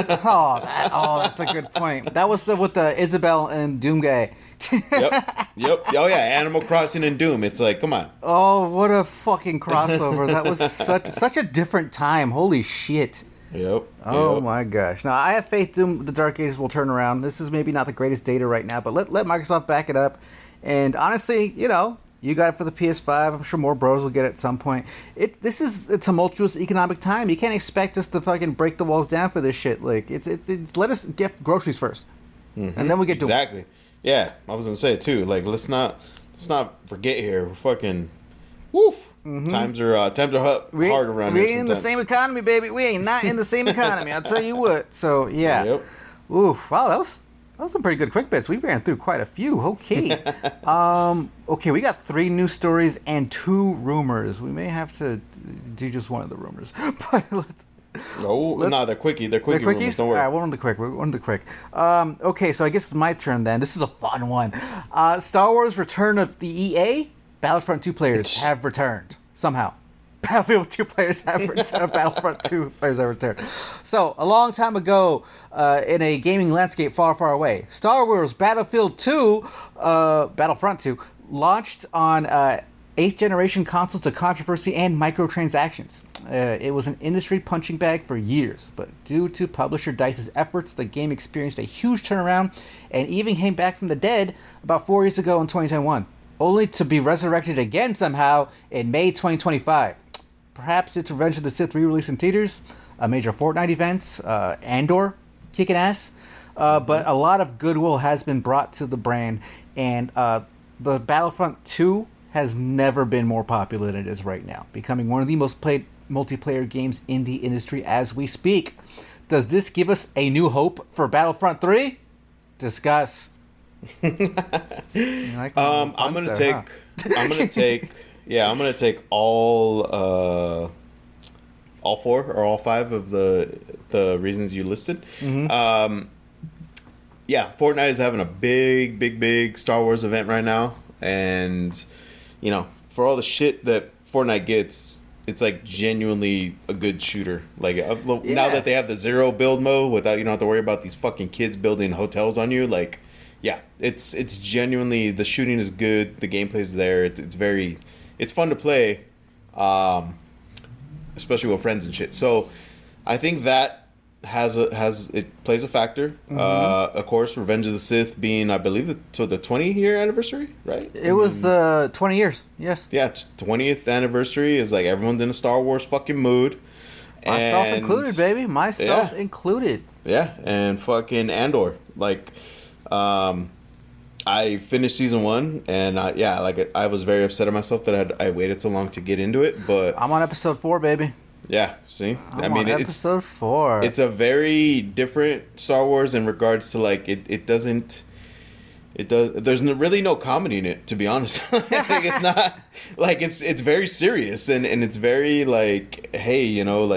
Speaker 4: That's a good point. That was with the Isabel and Doom guy.
Speaker 2: yep. Oh yeah, Animal Crossing and Doom. It's like, come on.
Speaker 4: Oh, what a fucking crossover! That was such a different time. Holy shit!
Speaker 2: Yep.
Speaker 4: Oh
Speaker 2: yep.
Speaker 4: my gosh! Now I have faith Doom: The Dark Ages will turn around. This is maybe not the greatest data right now, but let Microsoft back it up. And honestly, you got it for the PS5. I'm sure more bros will get it at some point. This is a tumultuous economic time. You can't expect us to fucking break the walls down for this shit. Like it's let us get groceries first, and then we get to
Speaker 2: Exactly. Yeah, I was gonna say too. Like, let's not forget here. We're fucking. Woof. Times are hard around
Speaker 4: we
Speaker 2: here.
Speaker 4: ain't in the
Speaker 2: sometimes.
Speaker 4: same economy, baby. We ain't not in the same economy. I'll tell you what. So yeah.
Speaker 2: Yep.
Speaker 4: Oof. Wow, that was some pretty good quick bits. We ran through quite a few. Okay. Okay, we got 3 news stories and 2 rumors. We may have to do just one of the rumors, but let's.
Speaker 2: No, they're quickie. They're
Speaker 4: The
Speaker 2: quickie rumors.
Speaker 4: quickies?
Speaker 2: Don't worry.
Speaker 4: All right, we're on the quick. Okay, so I guess it's my turn then. This is a fun one. Star Wars Return of the EA. Battlefront 2 players have returned somehow. Battlefield 2 players have returned. Battlefront 2 players have returned. So, a long time ago, in a gaming landscape far, far away, Star Wars Battlefront 2 launched on 8th generation consoles to controversy and microtransactions. It was an industry punching bag for years, but due to publisher DICE's efforts, the game experienced a huge turnaround and even came back from the dead about 4 years ago in 2021, only to be resurrected again somehow in May 2025. Perhaps it's Revenge of the Sith re-release in theaters, a major Fortnite event, Andor kicking ass, but a lot of goodwill has been brought to the brand, and the Battlefront 2 has never been more popular than it is right now, becoming one of the most played multiplayer games in the industry as we speak. Does this give us a new hope for Battlefront 3? Discuss.
Speaker 2: I'm gonna take all 4 or all 5 of the reasons you listed. Yeah, Fortnite is having a big Star Wars event right now, and for all the shit that Fortnite gets, it's like genuinely a good shooter. Like now that they have the 0 build mode without you don't have to worry about these fucking kids building hotels on you. Like, yeah, it's genuinely, the shooting is good, the gameplay is there. It's fun to play, especially with friends and shit. So I think that it plays a factor. Of course, Revenge of the Sith being, I believe, the 20-year anniversary, right?
Speaker 4: It was 20 years. Yes.
Speaker 2: Yeah, 20th anniversary is like everyone's in a Star Wars fucking mood.
Speaker 4: Myself
Speaker 2: And-
Speaker 4: included, baby. Myself
Speaker 2: Yeah.
Speaker 4: included.
Speaker 2: Yeah, and fucking Andor. Like, I finished season 1, and I was very upset at myself that I waited so long to get into it. But
Speaker 4: I'm on episode 4, baby.
Speaker 2: yeah, see,
Speaker 4: I'm on episode 4.
Speaker 2: it's a very different Star Wars in regards to like it doesn't. It does. There's really no comedy in it, to be honest. Like, it's not like it's very serious and it's very like, hey,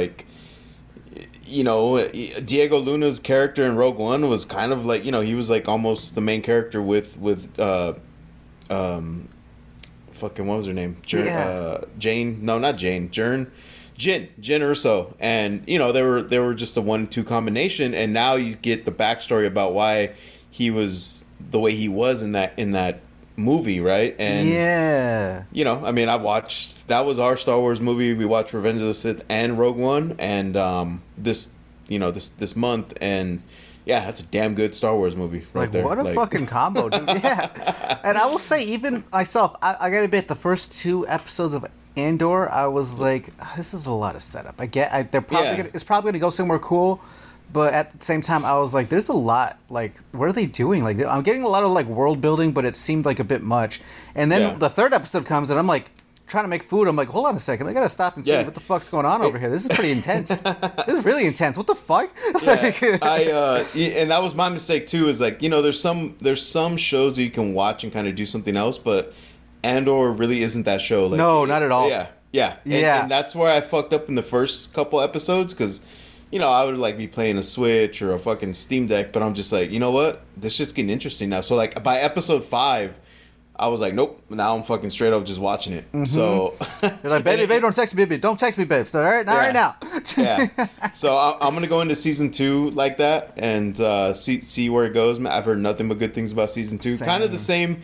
Speaker 2: Diego Luna's character in Rogue One was kind of like, he was like almost the main character with fucking what was her name? Jane? No, not Jane. Jyn Erso, and they were just a 1-2 combination, and now you get the backstory about why he was the way he was in that movie, right? And
Speaker 4: yeah,
Speaker 2: that was our Star Wars movie. We watched Revenge of the Sith and Rogue One, and this month, and yeah, that's a damn good Star Wars movie right
Speaker 4: like
Speaker 2: there.
Speaker 4: what a fucking combo, dude. Yeah, and I will say, even myself, I gotta admit, the first 2 episodes of Andor, I was like, this is a lot of setup. They're probably it's probably gonna go somewhere cool. But at the same time, I was like, there's a lot, like, what are they doing? Like, I'm getting a lot of, like, world building, but it seemed like a bit much. And then the 3rd episode comes, and I'm, like, trying to make food. I'm like, hold on a second. I got to stop and see what the fuck's going on over here. This is pretty intense. This is really intense. What the fuck?
Speaker 2: And that was my mistake, too, is, like, there's some shows that you can watch and kind of do something else, but Andor really isn't that show. Like,
Speaker 4: no, not at all.
Speaker 2: Yeah. And that's where I fucked up in the first couple episodes, because... I would like be playing a Switch or a fucking Steam Deck, but I'm just like, you know what? This shit's getting interesting now. So like by episode 5, I was like, nope. Now I'm fucking straight up just watching it. Mm-hmm. So
Speaker 4: you're like, baby, don't text me, baby. Don't text me, babe. All right, not right now.
Speaker 2: Yeah. So I'm gonna go into season 2 like that and see where it goes. I've heard nothing but good things about season 2.
Speaker 4: Same.
Speaker 2: Kind of the same.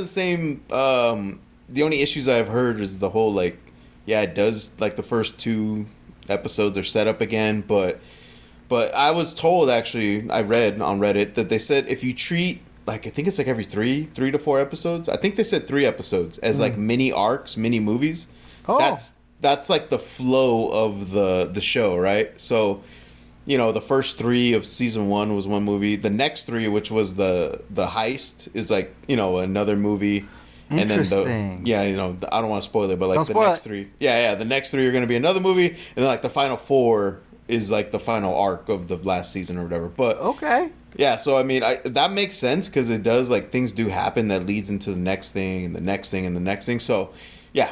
Speaker 2: The only issues I've heard is the whole like, it does like the first 2 episodes are set up again, but I was told, actually, I read on Reddit that they said if you treat, like, I think it's like every 3 to 4 episodes, I think they said 3 episodes as like mini arcs, mini movies. That's like the flow of the show, right? So the first 3 of season 1 was one movie. The next 3, which was the heist, is like another movie. And then I don't want to spoil it, but like the next 3, the next 3 are going to be another movie, and then like the final 4 is like the final arc of the last season or whatever. But
Speaker 4: okay,
Speaker 2: yeah. So I mean, that makes sense because it does, like, things do happen that leads into the next thing and the next thing and the next thing. So yeah,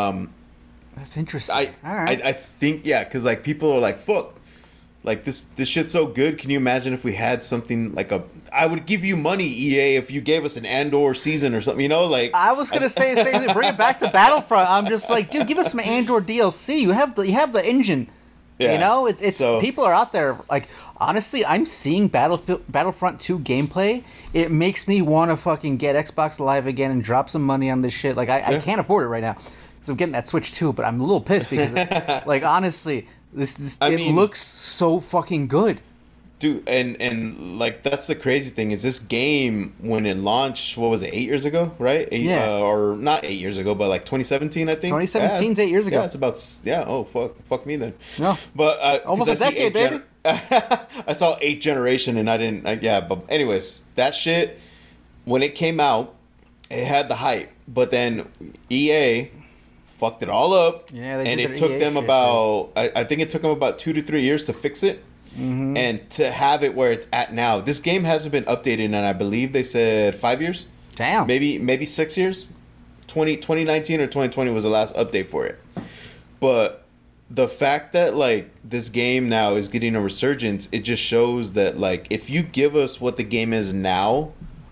Speaker 4: that's interesting.
Speaker 2: I think because like people are like, fuck. Like, this shit's so good. Can you imagine if we had something like I would give you money, EA, if you gave us an Andor season or something, like...
Speaker 4: I was going to say, bring it back to Battlefront. I'm just like, dude, give us some Andor DLC. You have the engine.
Speaker 2: Yeah.
Speaker 4: It's so, people are out there. Like, honestly, I'm seeing Battlefront 2 gameplay. It makes me want to fucking get Xbox Live again and drop some money on this shit. Like, I can't afford it right now because I'm getting that Switch too, but I'm a little pissed because, like, honestly... It looks so fucking good,
Speaker 2: dude. And like, that's the crazy thing is this game, when it launched, what was it, 8 years ago, right? Or not 8 years ago, but like 2017, I think.
Speaker 4: 2017's 8 years ago.
Speaker 2: Yeah, it's about Oh, fuck me then.
Speaker 4: No,
Speaker 2: but
Speaker 4: almost a decade, baby.
Speaker 2: I saw 8th generation, and I didn't. But anyways, that shit, when it came out, it had the hype, but then EA fucked it all up.
Speaker 4: Yeah,
Speaker 2: and it took them about, I think it took them about 2 to 3 years to fix it. Mm-hmm. And to have it where it's at now. This game hasn't been updated in, I believe they said 5 years.
Speaker 4: Damn.
Speaker 2: Maybe 6 years. 2019 or 2020 was the last update for it. But the fact that, like, this game now is getting a resurgence, it just shows that, like, if you give us what the game is now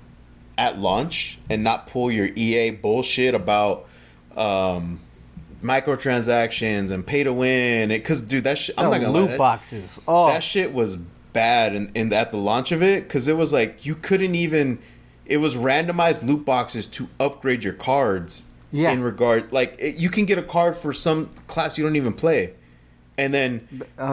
Speaker 2: at launch and not pull your EA bullshit about microtransactions and pay to win, because dude, that shit, I'm not gonna lie,
Speaker 4: loot boxes. Oh,
Speaker 2: that shit was bad at the launch of it, because it was like you couldn't even. It was randomized loot boxes to upgrade your cards. Yeah. In regard, like, you can get a card for some class you don't even play, And then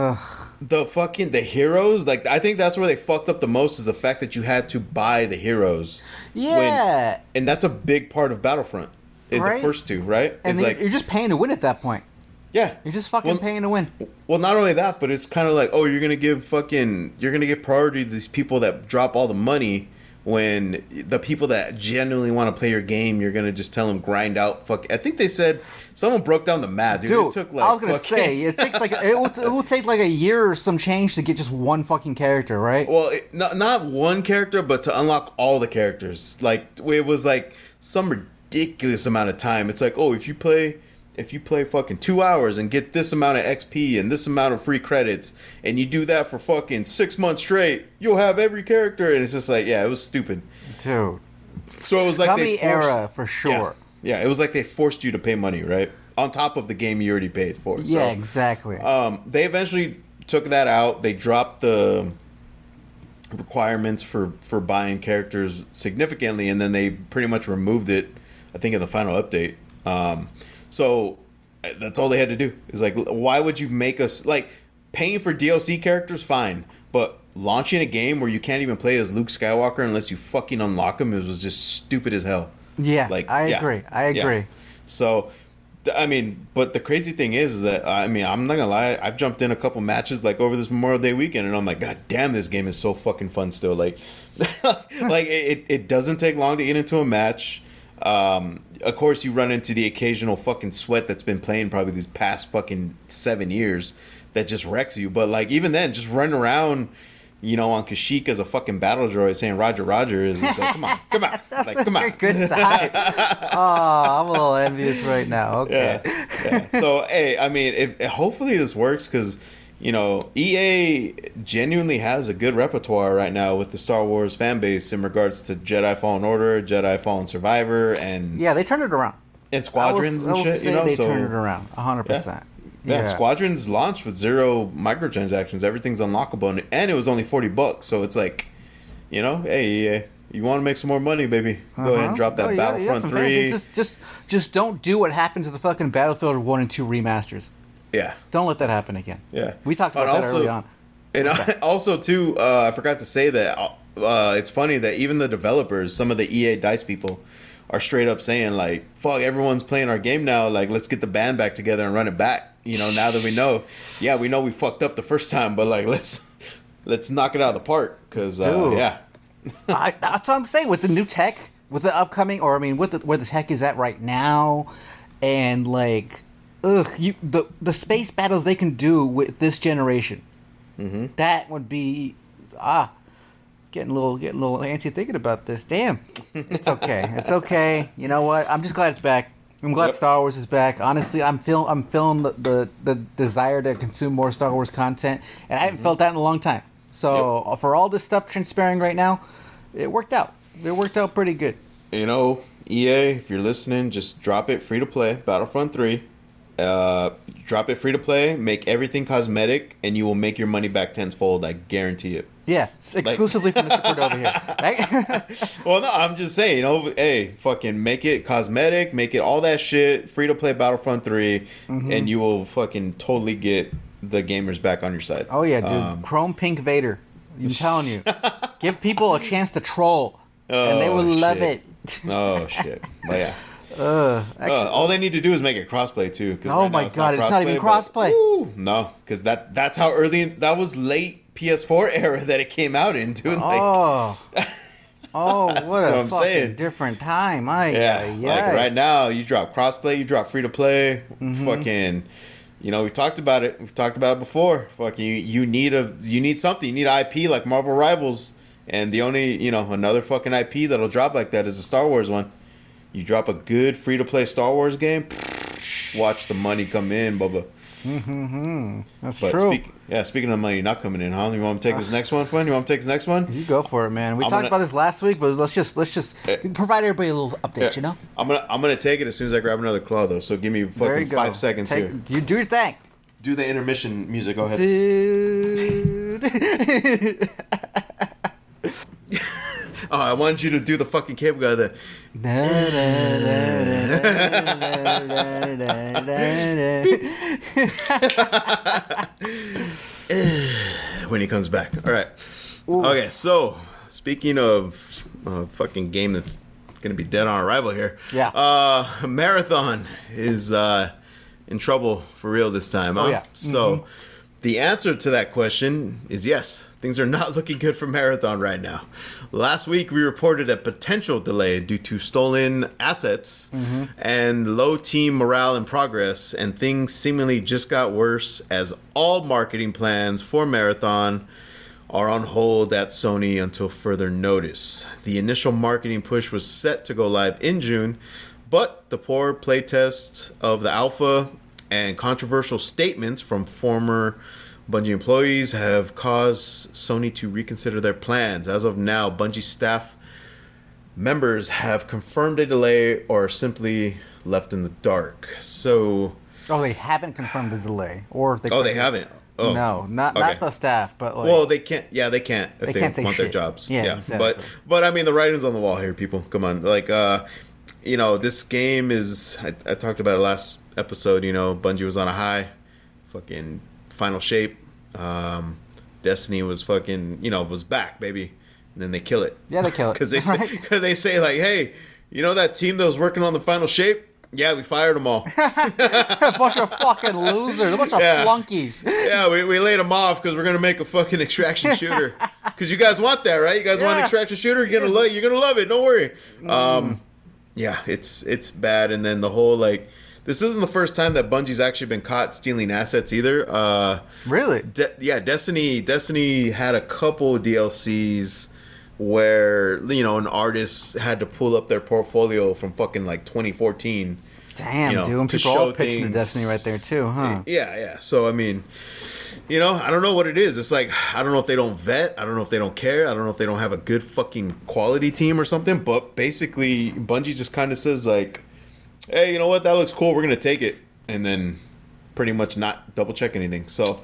Speaker 2: the heroes, like I think that's where they fucked up the most is the fact that you had to buy the heroes.
Speaker 4: Yeah.
Speaker 2: And that's a big part of Battlefront. In
Speaker 4: Right?
Speaker 2: the first two, right?
Speaker 4: And
Speaker 2: It's
Speaker 4: then
Speaker 2: like
Speaker 4: you're just paying to win at that point.
Speaker 2: yeah.
Speaker 4: You're just fucking paying to win.
Speaker 2: Well, not only that, but it's kind of like, oh, you're gonna give priority to these people that drop all the money when the people that genuinely want to play your game, you're gonna just tell them grind out. I think they said someone broke down the math, dude.
Speaker 4: Dude,
Speaker 2: It took like
Speaker 4: I was gonna say it takes like it will take like a year or some change to get just one fucking character, right?
Speaker 2: Well, not one character, but to unlock all the characters. Like it was like some ridiculous amount of time. It's like, oh, if you play fucking 2 hours and get this amount of XP and this amount of free credits, and you do that for fucking 6 months straight, you'll have every character. And it's just like, yeah, it was stupid.
Speaker 4: Dude.
Speaker 2: So it was like
Speaker 4: Scummy era for sure.
Speaker 2: Yeah, it was like they forced you to pay money, right? On top of the game you already paid for.
Speaker 4: Yeah,
Speaker 2: So,
Speaker 4: exactly.
Speaker 2: they eventually took that out. They dropped the requirements for buying characters significantly, and then they pretty much removed it, I think, in the final update. So that's all they had to do. Is like, why would you make us like paying for DLC characters? Fine, but launching a game where you can't even play as Luke Skywalker unless you fucking unlock him, it was just stupid as hell.
Speaker 4: Yeah, I agree.
Speaker 2: Yeah. So, I mean, but the crazy thing is that, I mean, I'm not gonna lie, I've jumped in a couple matches like over this Memorial Day weekend, and I'm like, God damn, this game is so fucking fun still. Like, like it doesn't take long to get into a match. Of course, you run into the occasional fucking sweat that's been playing probably these past fucking 7 years that just wrecks you. But like, even then, just running around, you know, on Kashyyyk as a fucking battle droid saying Roger Roger is like, come on. Like, come on.
Speaker 4: Good time. Oh, I'm a little envious right now. Okay.
Speaker 2: Yeah. So, hey, I mean, if hopefully this works because, you know, EA genuinely has a good repertoire right now with the Star Wars fan base in regards to Jedi Fallen Order, Jedi Fallen Survivor, and
Speaker 4: Yeah, they turned it around.
Speaker 2: Squadrons and shit. You know,
Speaker 4: they
Speaker 2: so
Speaker 4: turned it around 100%.
Speaker 2: yeah, Squadrons launched with 0 microtransactions. Everything's unlockable, and it was only $40. So it's like, you know, hey, you want to make some more money, baby? Go ahead and drop that Battlefront 3.
Speaker 4: Just don't do what happened to the fucking Battlefield 1 and 2 remasters.
Speaker 2: Yeah.
Speaker 4: Don't let that happen again.
Speaker 2: Yeah.
Speaker 4: We talked about that early on.
Speaker 2: And also, too, I forgot to say that it's funny that even the developers, some of the EA DICE people, are straight up saying, like, fuck, everyone's playing our game now. Like, let's get the band back together and run it back. You know, now that we know, we know we fucked up the first time, but, like, let's knock it out of the park. Because, yeah.
Speaker 4: That's what I'm saying. With the new tech, with the upcoming, or I mean, with where the tech is at right now, and, like... the space battles they can do with this generation, that would be getting a little antsy thinking about this. Damn, it's okay. It's okay. You know what? I'm just glad it's back. I'm glad Star Wars is back. Honestly, I'm feeling the desire to consume more Star Wars content, and I haven't felt that in a long time. So for all this stuff transpiring right now, it worked out. It worked out pretty good.
Speaker 2: You know, EA, if you're listening, just drop it free to play. Battlefront 3. Drop it free to play, make everything cosmetic, and you will make your money back tenfold. I guarantee it.
Speaker 4: Yeah, exclusively from Mr. Cordova here. Right?
Speaker 2: Well, no, I'm just saying, you know, hey, fucking make it cosmetic, make it all that shit, free to play Battlefront 3, and you will fucking totally get the gamers back on your side.
Speaker 4: Oh, yeah, dude. Chrome Pink Vader. I'm telling you. Give people a chance to troll, and they will love it.
Speaker 2: Oh, shit. But yeah. All they need to do is make it crossplay too.
Speaker 4: Oh my god, it's not even crossplay.
Speaker 2: No, because that's how early that was late PS4 era that it came out in, dude.
Speaker 4: What a fucking different time.
Speaker 2: Like right now, you drop crossplay, you drop free to play, fucking. You know, we talked about it. We've talked about it before. Fucking, you need something. You need IP like Marvel Rivals, and the only another fucking IP that'll drop like that is a Star Wars one. You drop a good free-to-play Star Wars game, watch the money come in, Bubba.
Speaker 4: That's true.
Speaker 2: Speaking of money not coming in, huh? You want to take this next one, friend? You want to take this next one?
Speaker 4: You go for it, man. We talked about this last week, but let's just provide everybody a little update, you know?
Speaker 2: I'm gonna take it as soon as I grab another claw, though. So give me fucking 5 seconds here.
Speaker 4: You do your thing.
Speaker 2: Do the intermission music. Go ahead. I wanted you to do the fucking cable guy there. When he comes back. All right. Okay, so speaking of fucking game that's gonna be dead on arrival here.
Speaker 4: Yeah.
Speaker 2: Marathon is in trouble for real this time. Huh?
Speaker 4: Oh, yeah.
Speaker 2: So the answer to that question is yes. Things are not looking good for Marathon right now. Last week we reported a potential delay due to stolen assets and low team morale and progress, and things seemingly just got worse as all marketing plans for Marathon are on hold at Sony until further notice. The initial marketing push was set to go live in June, but the poor playtest of the alpha and controversial statements from former Bungie employees have caused Sony to reconsider their plans. As of now, Bungie staff members have confirmed a delay or simply left in the dark. So,
Speaker 4: they haven't confirmed the delay, or
Speaker 2: they haven't. Oh,
Speaker 4: no, not the staff, but like.
Speaker 2: Well, they can't. Yeah, they can't if they
Speaker 4: can't say
Speaker 2: want their
Speaker 4: shit.
Speaker 2: jobs.
Speaker 4: Yeah, exactly.
Speaker 2: But I mean, the writing's on the wall here, people. Come on, like, this game is. I talked about it last episode. Bungie was on a high, fucking final shape. Destiny was fucking, was back, baby. And then they kill it.
Speaker 4: Yeah, they kill it.
Speaker 2: Because they say like, hey, that team that was working on the final shape. Yeah, we fired them all.
Speaker 4: A bunch of fucking losers. A bunch of flunkies.
Speaker 2: Yeah, we laid them off because we're going to make a fucking extraction shooter. Because you guys want that, right? You guys want an extraction shooter? You're going to love it. Don't worry. Yeah, it's bad. And then the whole, like, this isn't the first time that Bungie's actually been caught stealing assets either.
Speaker 4: Really?
Speaker 2: Destiny had a couple DLCs where, an artist had to pull up their portfolio from fucking like 2014.
Speaker 4: Damn, dude. And people all pitching to Destiny right there too, huh?
Speaker 2: Yeah. So, I mean, I don't know what it is. It's like, I don't know if they don't vet. I don't know if they don't care. I don't know if they don't have a good fucking quality team or something. But basically, Bungie just kind of says like, hey, you know what? That looks cool. We're going to take it. And then pretty much not double check anything. So,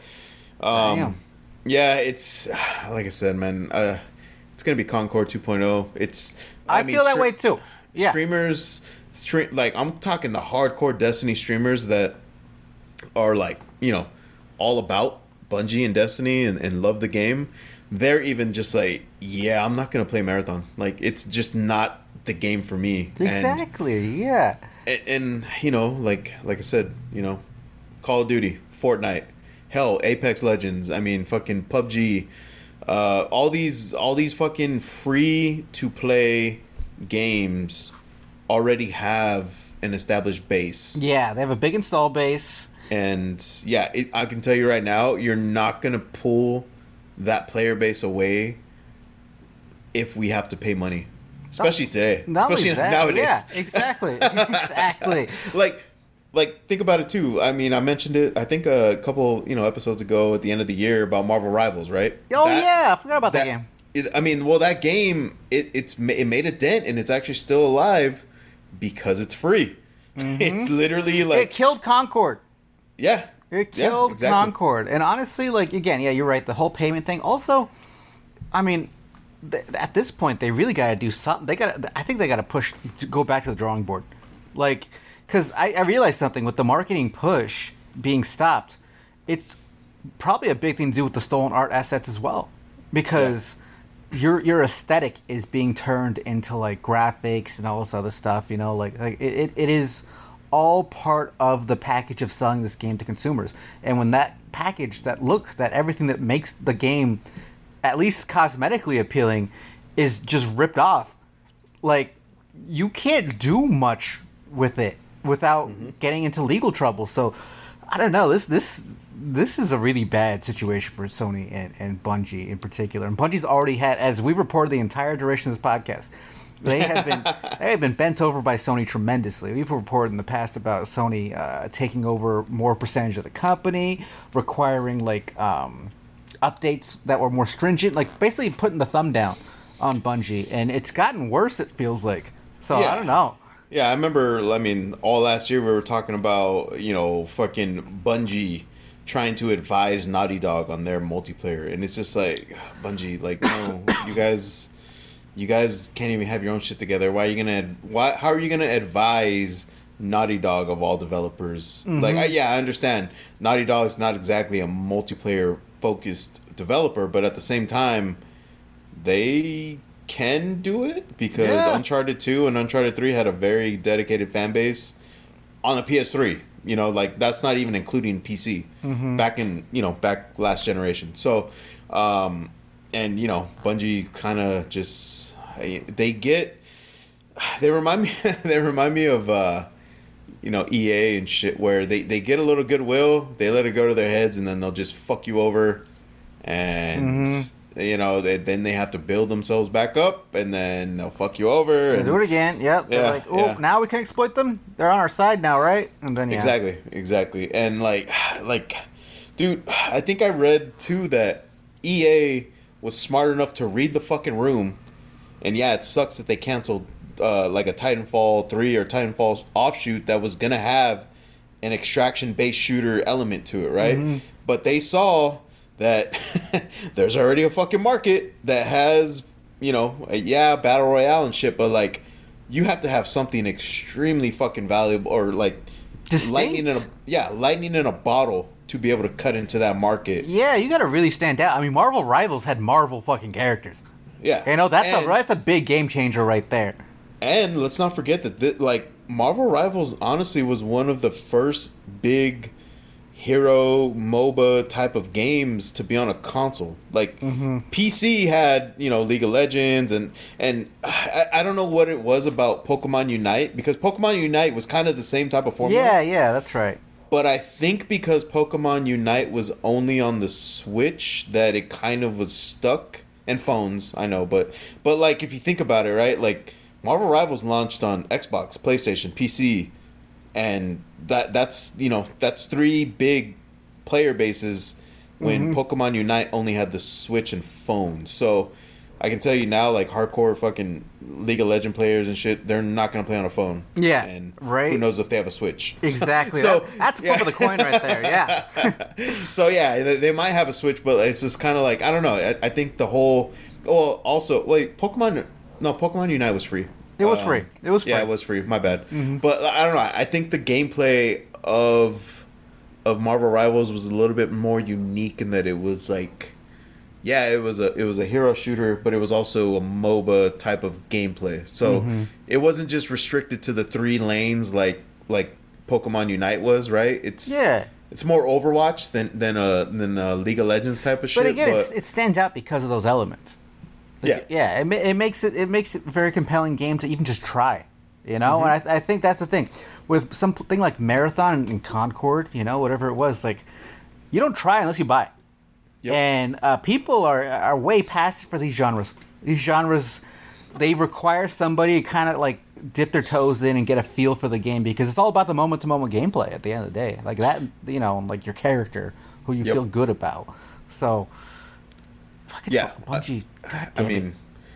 Speaker 2: yeah, it's, like I said, man, it's going to be Concord 2.0. I mean,
Speaker 4: feel that way too. Yeah.
Speaker 2: Streamers, I'm talking the hardcore Destiny streamers that are like, all about Bungie and Destiny and love the game. They're even just like, yeah, I'm not going to play Marathon. Like, it's just not the game for me.
Speaker 4: Exactly, yeah.
Speaker 2: And like I said, Call of Duty, Fortnite, hell, Apex Legends, I mean, fucking PUBG, all these fucking free to play games already have an established base.
Speaker 4: Yeah, they have a big install base.
Speaker 2: And yeah, I can tell you right now, you're not gonna pull that player base away if we have to pay money. Especially today. Especially nowadays.
Speaker 4: Yeah, exactly. Exactly.
Speaker 2: Like think about it too. I mean, I mentioned it I think a couple, episodes ago at the end of the year about Marvel Rivals, right?
Speaker 4: Oh yeah, I forgot about that game.
Speaker 2: That game it made a dent and it's actually still alive because it's free. Mm-hmm. It's literally like
Speaker 4: it killed Concord.
Speaker 2: Yeah.
Speaker 4: It killed exactly. Concord. And honestly, like again, yeah, you're right, the whole payment thing. Also, I mean, at this point, they really got to do something. I think they got to go back to the drawing board. Like, because I realized something with the marketing push being stopped. It's probably a big thing to do with the stolen art assets as well. Because your aesthetic is being turned into like graphics and all this other stuff, like it is all part of the package of selling this game to consumers. And when that package, that everything that makes the game at least cosmetically appealing is just ripped off, like you can't do much with it without getting into legal trouble. So I don't know, this is a really bad situation for Sony and Bungie in particular. And Bungie's already had, as we reported the entire duration of this podcast, they have been bent over by Sony tremendously. We've reported in the past about Sony taking over more percentage of the company, requiring updates that were more stringent, like basically putting the thumb down on Bungie, and it's gotten worse, it feels like. So I don't know.
Speaker 2: Yeah, I remember, all last year we were talking about, fucking Bungie trying to advise Naughty Dog on their multiplayer, and it's just like, Bungie, no, you guys can't even have your own shit together. How are you gonna advise Naughty Dog of all developers. I understand Naughty Dog is not exactly a multiplayer focused developer, but at the same time, they can do it because Uncharted 2 and Uncharted 3 had a very dedicated fan base on a PS3. You know, like that's not even including PC back last generation. So, and you know, Bungie kind of just they remind me of EA and shit, where they get a little goodwill, they let it go to their heads, and then they'll just fuck you over, and then they have to build themselves back up, and then they'll fuck you over and
Speaker 4: do it again. Yep. They're like, oh, now we can exploit them. They're on our side now, right? And then
Speaker 2: exactly, and like, dude, I think I read too that EA was smart enough to read the fucking room, and it sucks that they canceled like a Titanfall 3 or Titanfall offshoot that was gonna have an extraction-based shooter element to it, right? But they saw that there's already a fucking market that has, battle royale and shit, but like you have to have something extremely fucking valuable or like lightning in a bottle to be able to cut into that market.
Speaker 4: Yeah, you got to really stand out. I mean, Marvel Rivals had Marvel fucking characters.
Speaker 2: Yeah,
Speaker 4: that's a big game changer right there.
Speaker 2: And let's not forget that Marvel Rivals honestly was one of the first big hero MOBA type of games to be on a console. Like PC had, League of Legends and I don't know what it was about Pokemon Unite, because Pokemon Unite was kind of the same type of formula.
Speaker 4: Yeah, that's right.
Speaker 2: But I think because Pokemon Unite was only on the Switch that it kind of was stuck, and phones, I know, but like if you think about it, right? Like Marvel Rivals launched on Xbox, PlayStation, PC, and that's 3 big player bases when Pokemon Unite only had the Switch and phone. So I can tell you now, like hardcore fucking League of Legends players and shit, they're not gonna play on a phone.
Speaker 4: Yeah,
Speaker 2: and
Speaker 4: right.
Speaker 2: Who knows if they have a Switch?
Speaker 4: Exactly.
Speaker 2: So
Speaker 4: that's a flip of the coin right there. Yeah.
Speaker 2: So they might have a Switch, but it's just kind of like, I don't know. I think the whole. Well, also wait, Pokemon Unite was free.
Speaker 4: It was free. It was free.
Speaker 2: Yeah, it was free. My bad. But I don't know. I think the gameplay of Marvel Rivals was a little bit more unique in that it was like, it was a hero shooter, but it was also a MOBA type of gameplay. So it wasn't just restricted to the 3 lanes like Pokemon Unite was, right? It's more Overwatch than a League of Legends type of shit.
Speaker 4: But again, it stands out because of those elements. It makes it a very compelling game to even just try, and I think that's the thing with something like Marathon and Concord, whatever it was, like you don't try unless you buy. And people are way past for these genres. These genres, they require somebody to kind of like dip their toes in and get a feel for the game, because it's all about the moment to moment gameplay at the end of the day, like that, like your character who you feel good about. So. Bungie.
Speaker 2: I mean,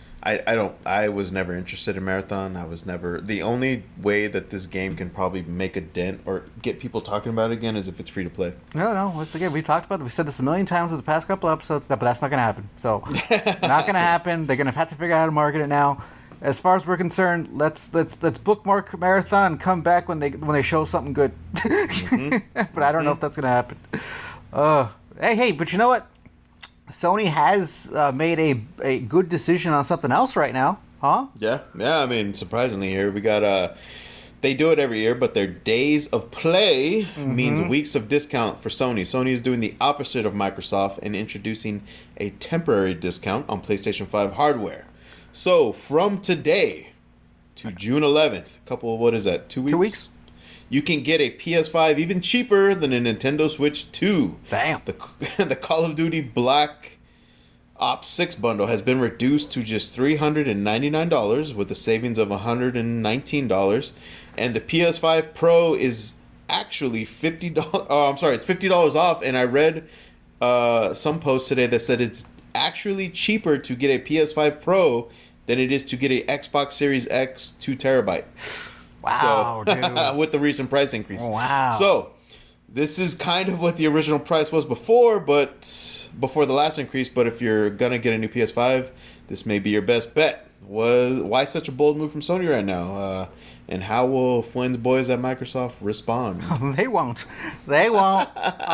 Speaker 2: I was never interested in Marathon. I was never. The only way that this game can probably make a dent or get people talking about it again is if it's free to play.
Speaker 4: No. Once again, we talked about it. We said this a million times in the past couple episodes, but that's not going to happen. So, not going to happen. They're going to have to figure out how to market it now. As far as we're concerned, let's bookmark Marathon and come back when they show something good. But I don't know if that's going to happen. Hey, but you know what? Sony has made a good decision on something else right now, huh?
Speaker 2: Yeah. I mean, surprisingly here, we got they do it every year, but their days of play means weeks of discount for Sony. Sony is doing the opposite of Microsoft and introducing a temporary discount on PlayStation 5 hardware. So, from today to June 11th, what is that, 2 weeks?
Speaker 4: 2 weeks.
Speaker 2: You can get a PS5 even cheaper than a Nintendo Switch 2.
Speaker 4: Damn.
Speaker 2: The Call of Duty Black Ops 6 bundle has been reduced to just $399 with a savings of $119. And the PS5 Pro is actually $50. Oh, I'm sorry, it's $50 off. And I read some posts today that said it's actually cheaper to get a PS5 Pro than it is to get a Xbox Series X 2 terabyte.
Speaker 4: Wow,
Speaker 2: so,
Speaker 4: dude.
Speaker 2: With the recent price increase.
Speaker 4: Wow.
Speaker 2: So, this is kind of what the original price was before the last increase. But if you're going to get a new PS5, this may be your best bet. why such a bold move from Sony right now? And how will Flynn's boys at Microsoft respond?
Speaker 4: They won't. They won't.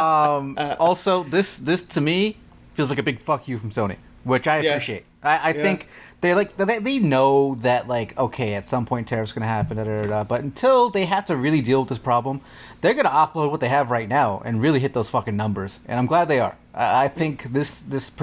Speaker 4: Also, this to me feels like a big fuck you from Sony, which I appreciate. I think they know that, like, okay, at some point tariffs gonna happen, but until they have to really deal with this problem, they're gonna offload what they have right now and really hit those fucking numbers. And I'm glad they are. I think this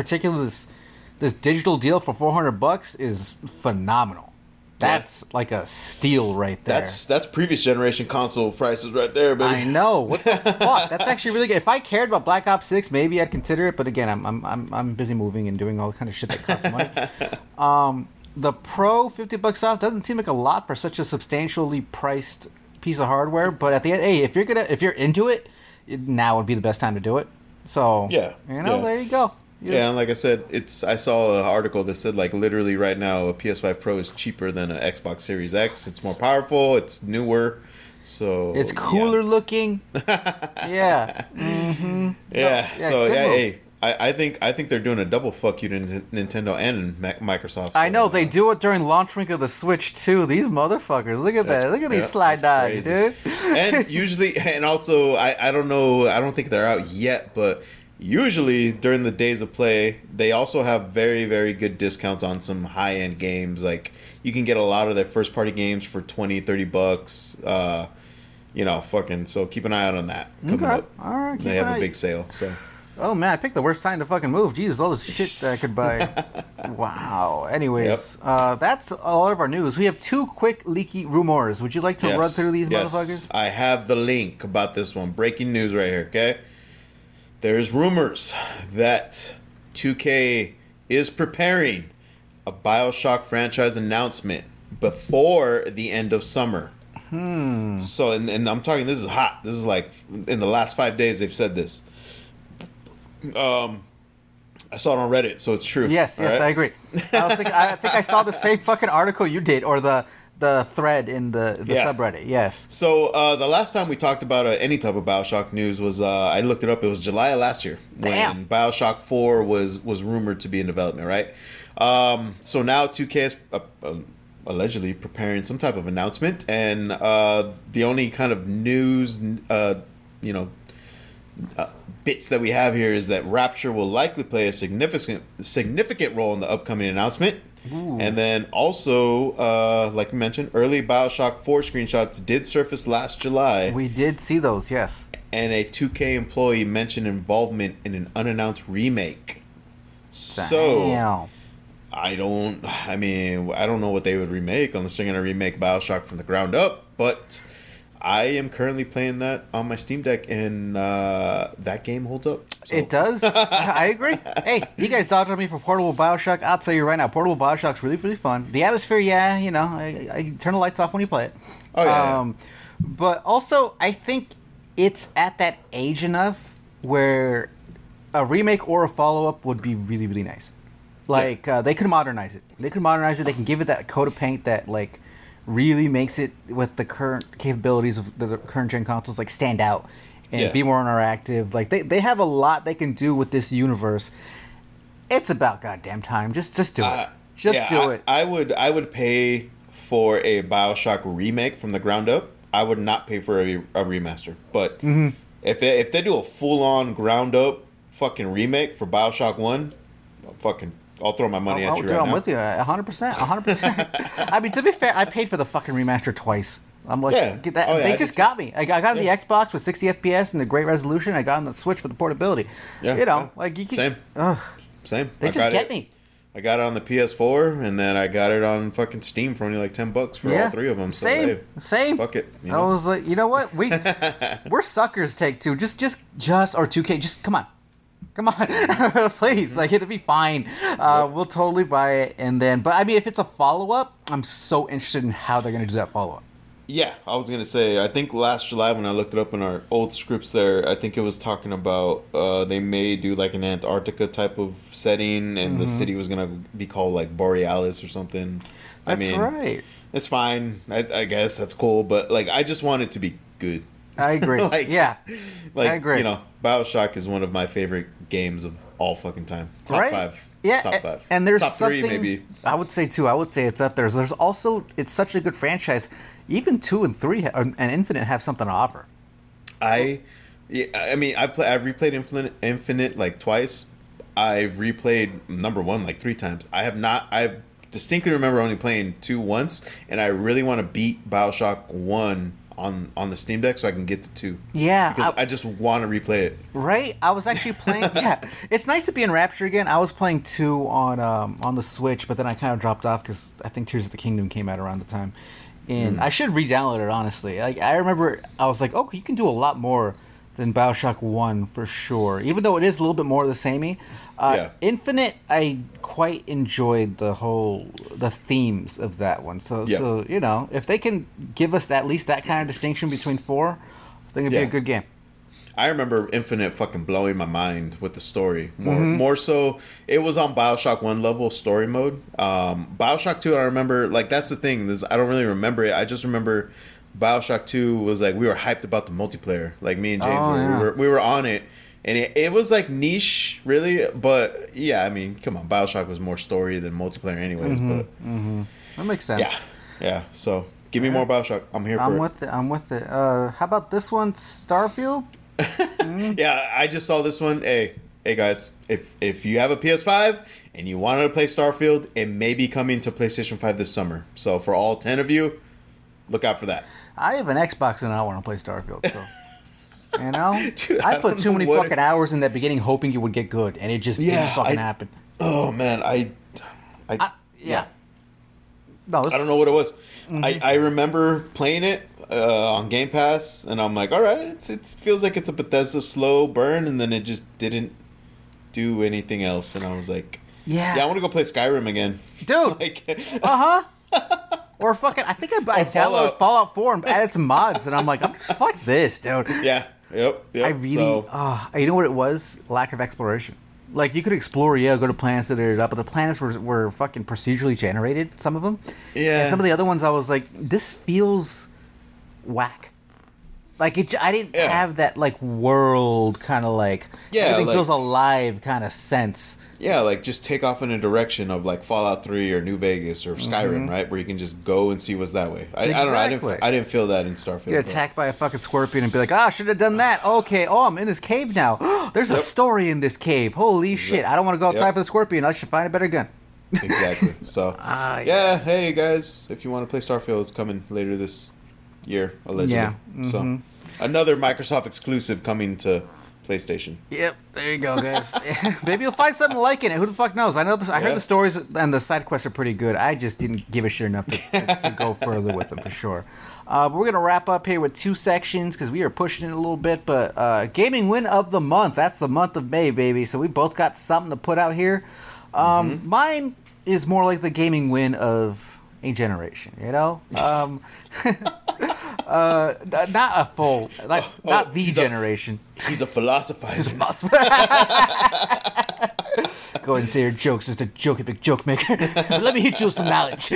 Speaker 4: digital deal for $400 is phenomenal. That's like a steal right there.
Speaker 2: That's previous generation console prices right there, baby.
Speaker 4: I know. What the fuck? That's actually really good. If I cared about Black Ops 6, maybe I'd consider it. But again, I'm busy moving and doing all the kind of shit that costs money. The Pro $50 off doesn't seem like a lot for such a substantially priced piece of hardware. But at the end, hey, if you're into it, now would be the best time to do it. So there you go.
Speaker 2: Yeah, and like I said, I saw an article that said, like, literally right now a PS5 Pro is cheaper than an Xbox Series X. It's more powerful, it's newer, so
Speaker 4: it's cooler looking. Yeah. Mm-hmm.
Speaker 2: Hey, I think they're doing a double fuck you to Nintendo and Microsoft.
Speaker 4: I know they do it during launch week of the Switch too. These motherfuckers, look at that! Look at these slide dives, dude.
Speaker 2: And usually, and also, I don't know, I don't think they're out yet, but usually during the days of play, they also have very, very good discounts on some high-end games. Like, you can get a lot of their first-party games for $20-$30. So keep an eye out on that.
Speaker 4: Okay, all right.
Speaker 2: They have a big sale. So.
Speaker 4: Oh man, I picked the worst time to fucking move. Jesus, all this shit that I could buy. Wow. Anyways, that's all of our news. We have 2 quick leaky rumors. Would you like to run through these motherfuckers?
Speaker 2: I have the link about this one. Breaking news right here. Okay. There's rumors that 2K is preparing a BioShock franchise announcement before the end of summer. So, and I'm talking, this is hot. This is like, in the last 5 days they've said this. I saw it on Reddit, so it's true.
Speaker 4: Yes, right? I agree. I think I saw the same fucking article you did, or the thread in the subreddit. Yes.
Speaker 2: So the last time we talked about any type of BioShock news was, I looked it up, it was July of last year when BioShock 4 was rumored to be in development, right? So now 2K is allegedly preparing some type of announcement, and the only kind of news bits that we have here is that Rapture will likely play a significant role in the upcoming announcement. Ooh. And then also, like you mentioned, early BioShock 4 screenshots did surface last July.
Speaker 4: We did see those, yes.
Speaker 2: And a 2K employee mentioned involvement in an unannounced remake.
Speaker 4: Damn.
Speaker 2: So, I don't know what they would remake unless they're going to remake BioShock from the ground up, but I am currently playing that on my Steam Deck, and that game holds up. So.
Speaker 4: It does. I agree. Hey, you guys dodged on me for portable BioShock. I'll tell you right now, portable BioShock's really, really fun. The atmosphere, I turn the lights off when you play it.
Speaker 2: Oh, yeah.
Speaker 4: But also, I think it's at that age enough where a remake or a follow-up would be really, really nice. Like, they could modernize it. They can give it that coat of paint that, like, really makes it, with the current capabilities of the current gen consoles, like, stand out and be more interactive. Like, they have a lot they can do with this universe. It's about goddamn time. Just do it. Do it.
Speaker 2: I would pay for a BioShock remake from the ground up. I would not pay for a remaster. But if they do a full on ground up fucking remake for BioShock 1, I'll throw my money at you right now.
Speaker 4: I'm with you, 100%. I mean, to be fair, I paid for the fucking remaster twice. I'm like, they just got me. I got on the Xbox with 60 FPS and the great resolution. I got on the Switch with the portability. Yeah, like you can.
Speaker 2: Same.
Speaker 4: They just get me.
Speaker 2: I got it on the PS4, and then I got it on fucking Steam for only like $10 for all 3 of them.
Speaker 4: Same.
Speaker 2: Fuck it.
Speaker 4: I was like, you know what? We're suckers. Take Two. Just or 2K. Just come on, please. Like, it'll be fine. We'll totally buy it, and then. But I mean, if it's a follow up, I'm so interested in how they're gonna do that follow up.
Speaker 2: Yeah, I was gonna say. I think last July when I looked it up in our old scripts, there, I think it was talking about they may do like an Antarctica type of setting, and the city was gonna be called like Borealis or something.
Speaker 4: That's right.
Speaker 2: It's fine. I guess that's cool, but like, I just want it to be good.
Speaker 4: I agree. I agree.
Speaker 2: BioShock is one of my favorite games of all fucking time. Top
Speaker 4: Right?
Speaker 2: 5.
Speaker 4: Yeah,
Speaker 2: Top 5.
Speaker 4: and there's
Speaker 2: top 3
Speaker 4: something,
Speaker 2: maybe.
Speaker 4: I would say 2. I would say it's up there. There's also, it's such a good franchise. Even 2 and 3 and Infinite have something to offer.
Speaker 2: I mean, I've replayed Infinite like twice. I've replayed number 1 like 3 times. I distinctly remember only playing 2 once, and I really want to beat BioShock 1 on the Steam Deck so I can get to 2.
Speaker 4: Yeah,
Speaker 2: because I just want to replay it.
Speaker 4: Right? I was actually playing. Yeah, it's nice to be in Rapture again. I was playing 2 on the Switch, but then I kind of dropped off because I think Tears of the Kingdom came out around the time, and I should re-download it honestly. Like I remember, I was like, oh, you can do a lot more than BioShock 1 for sure. Even though it is a little bit more of the samey.
Speaker 2: Yeah.
Speaker 4: Infinite, I quite enjoyed the themes of that one. So
Speaker 2: Yeah.
Speaker 4: so you know, if they can give us at least that kind of distinction between 4, I think it'd be
Speaker 2: Yeah.
Speaker 4: a good game.
Speaker 2: I remember Infinite fucking blowing my mind with the story. More so, it was on BioShock 1 level story mode. BioShock 2, I remember, like, that's the thing. I don't really remember it. I just remember BioShock 2 was like, we were hyped about the multiplayer. Like, me and James,
Speaker 4: yeah.
Speaker 2: we were on it. And it was like niche, really. But, yeah, I mean, come on. BioShock was more story than multiplayer anyways. But
Speaker 4: That makes sense.
Speaker 2: yeah. So, give me more BioShock. I'm here for it.
Speaker 4: I'm with it. How about this one, Starfield?
Speaker 2: Yeah, I just saw this one. Hey guys, if you have a PS5 and you wanted to play Starfield, it may be coming to PlayStation 5 this summer. So for all 10 of you, look out for that.
Speaker 4: I have an Xbox and I don't want to play Starfield. So, you know,
Speaker 2: Dude,
Speaker 4: I
Speaker 2: I
Speaker 4: put
Speaker 2: don't
Speaker 4: too
Speaker 2: know
Speaker 4: many
Speaker 2: what
Speaker 4: fucking hours in that beginning hoping it would get good, and it just didn't fucking happen.
Speaker 2: Oh man,
Speaker 4: Yeah. No,
Speaker 2: I don't know what it was. I remember playing it on Game Pass, and I'm like, all right, it feels like it's a Bethesda slow burn, and then it just didn't do anything else, and I was like,
Speaker 4: Yeah.
Speaker 2: I want to go play Skyrim again,
Speaker 4: Dude.
Speaker 2: like,
Speaker 4: Or fucking, I think I downloaded
Speaker 2: Fallout.
Speaker 4: Fallout 4 and added some mods, and I'm like, I'm just fuck this, dude.
Speaker 2: yeah, yep.
Speaker 4: I really,
Speaker 2: So,
Speaker 4: you know what it was? Lack of exploration. Like, you could explore, go to planets, but the planets were fucking procedurally generated, some of them.
Speaker 2: Yeah.
Speaker 4: And some of the other ones, I was like, this feels whack. Like, I didn't have that, like, world kind of, like, everything
Speaker 2: like-
Speaker 4: feels alive kind of sense.
Speaker 2: yeah, like just take off in a direction of like Fallout 3 or New Vegas or Skyrim, right? Where you can just go and see what's that way. I don't know.
Speaker 4: Exactly.
Speaker 2: I didn't feel that in Starfield.
Speaker 4: Get attacked by a fucking scorpion and be like, I should have done that. Okay, I'm in this cave now. There's a story in this cave. Holy shit. I don't want to go outside for the scorpion. I should find a better gun.
Speaker 2: Exactly. So, yeah, hey guys, if you want to play Starfield, it's coming later this year, allegedly.
Speaker 4: Yeah.
Speaker 2: So, another Microsoft exclusive coming to PlayStation.
Speaker 4: Yep, there you go, guys. Maybe you'll find something like it. Who the fuck knows? I know this. I heard the stories and the side quests are pretty good. I just didn't give a shit enough to go further with them for sure. But we're gonna wrap up here with 2 sections because we are pushing it a little bit. But gaming win of the month. That's the month of May, baby. So we both got something to put out here. Mine is more like the gaming win of a generation. You know. Not a full, not the generation.
Speaker 2: He's a philosophizer.
Speaker 4: Go ahead and say your jokes, just a big joke maker. Let me hit you with some knowledge.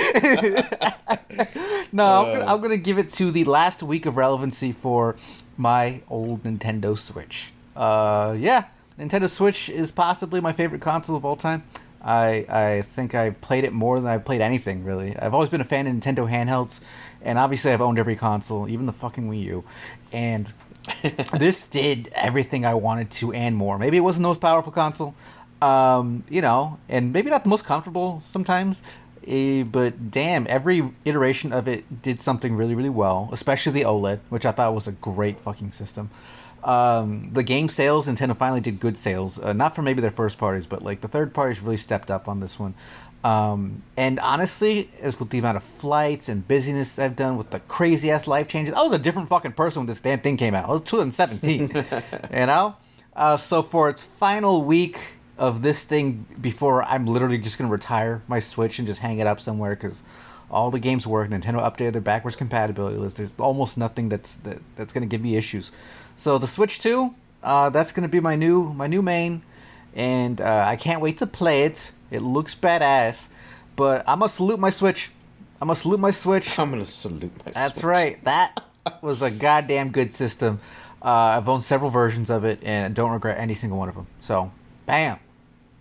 Speaker 4: No, I'm gonna give it to the last week of relevancy for my old Nintendo Switch. Nintendo Switch is possibly my favorite console of all time. I think I've played it more than I've played anything, really. I've always been a fan of Nintendo handhelds, and obviously I've owned every console, even the fucking Wii U. And this did everything I wanted to and more. Maybe it wasn't the most powerful console, and maybe not the most comfortable sometimes, but damn, every iteration of it did something really, really well, especially the OLED, which I thought was a great fucking system. The game sales, Nintendo finally did good sales. Not for maybe their first parties, but like the third parties really stepped up on this one. And honestly, as with the amount of flights and busyness I've done with the crazy ass life changes, I was a different fucking person when this damn thing came out. I was 2017, you know. So for its final week of this thing, before I'm literally just gonna retire my Switch and just hang it up somewhere because all the games work. Nintendo updated their backwards compatibility list. There's almost nothing that's gonna give me issues. So the Switch 2, that's gonna be my new main, and I can't wait to play it. It looks badass, but I'm gonna salute my Switch. I'm gonna salute my Switch. That's right. That was a goddamn good system. I've owned several versions of it, and don't regret any single one of them. So, bam.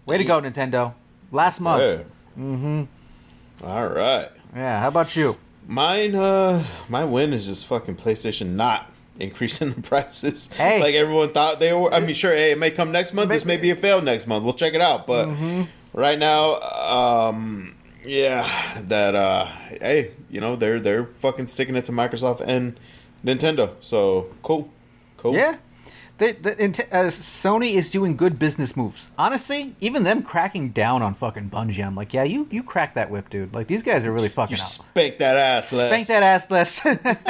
Speaker 4: Way to go, Nintendo. Last month.
Speaker 2: Yeah. All right.
Speaker 4: Yeah, how about you?
Speaker 2: Mine, my win is just fucking PlayStation not increasing the prices.
Speaker 4: Hey.
Speaker 2: Like everyone thought they were. I mean, sure, hey, it may come next month. This may be a fail next month. We'll check it out. But right now, hey, you know, they're fucking sticking it to Microsoft and Nintendo. So cool.
Speaker 4: Yeah. Sony is doing good business moves. Honestly, even them cracking down on fucking Bungie, I'm like, yeah, you cracked that whip, dude. Like, these guys are really fucking
Speaker 2: You
Speaker 4: out.
Speaker 2: spank that ass, Les.
Speaker 4: Spank that ass, Les.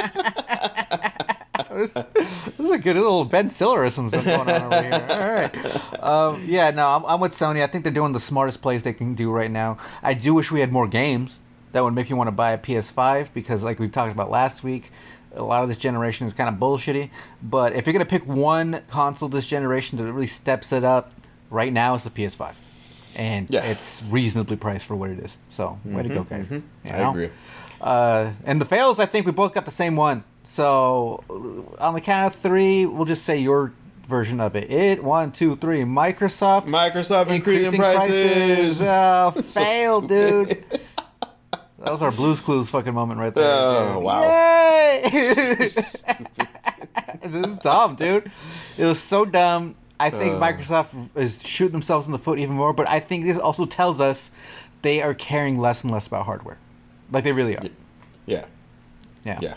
Speaker 4: This is a good little Ben Stillerism going on over here. All right. Yeah, no, I'm with Sony. I think they're doing the smartest plays they can do right now. I do wish we had more games that would make you want to buy a PS5 because, like we talked about last week, a lot of this generation is kind of bullshitty. But if you're going to pick one console this generation that really steps it up, right now it's the PS5. And it's reasonably priced for what it is. So, way to go, guys. You know?
Speaker 2: I agree.
Speaker 4: And the fails, I think we both got the same one. So, on the count of three, we'll just say your version of it. 1, 2, 3. Microsoft
Speaker 2: increasing prices.
Speaker 4: Oh,
Speaker 2: So
Speaker 4: fail,
Speaker 2: stupid.
Speaker 4: dude. That was our Blue's Clues fucking moment right there.
Speaker 2: Oh,
Speaker 4: dude.
Speaker 2: wow.
Speaker 4: Yay! This is dumb, dude. It was so dumb. I think Microsoft is shooting themselves in the foot even more, but I think this also tells us they are caring less and less about hardware. Like, they really are.
Speaker 2: Yeah.
Speaker 4: Yeah.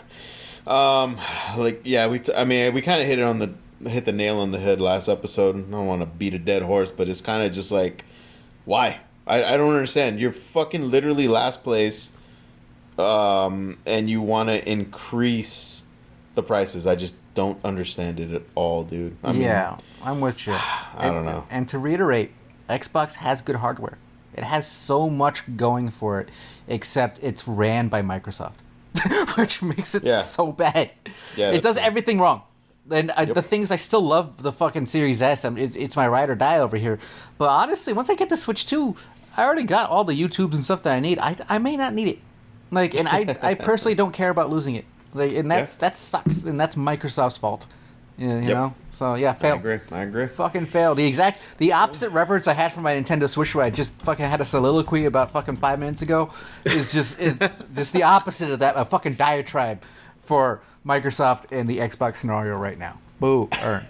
Speaker 2: We kind of hit the nail on the head last episode. I don't want to beat a dead horse, but it's kind of just like, why? I don't understand. You're fucking literally last place, and you want to increase the prices. I just don't understand it at all, dude. I mean,
Speaker 4: I'm with you.
Speaker 2: I don't know.
Speaker 4: And to reiterate, Xbox has good hardware. It has so much going for it, except it's ran by Microsoft, which makes it so bad.
Speaker 2: Yeah,
Speaker 4: it does everything wrong. And the things I still love the fucking Series S. It's my ride or die over here. But honestly, once I get the Switch 2, I already got all the YouTubes and stuff that I need. I may not need it. Like, and I personally don't care about losing it. Like, and that sucks. And that's Microsoft's fault. You know? So yeah, fail.
Speaker 2: I agree.
Speaker 4: Fucking fail. The opposite reference I had for my Nintendo Switch, where I just fucking had a soliloquy about fucking 5 minutes ago, is just the opposite of that. A fucking diatribe for Microsoft and the Xbox scenario right now. Boo, earned.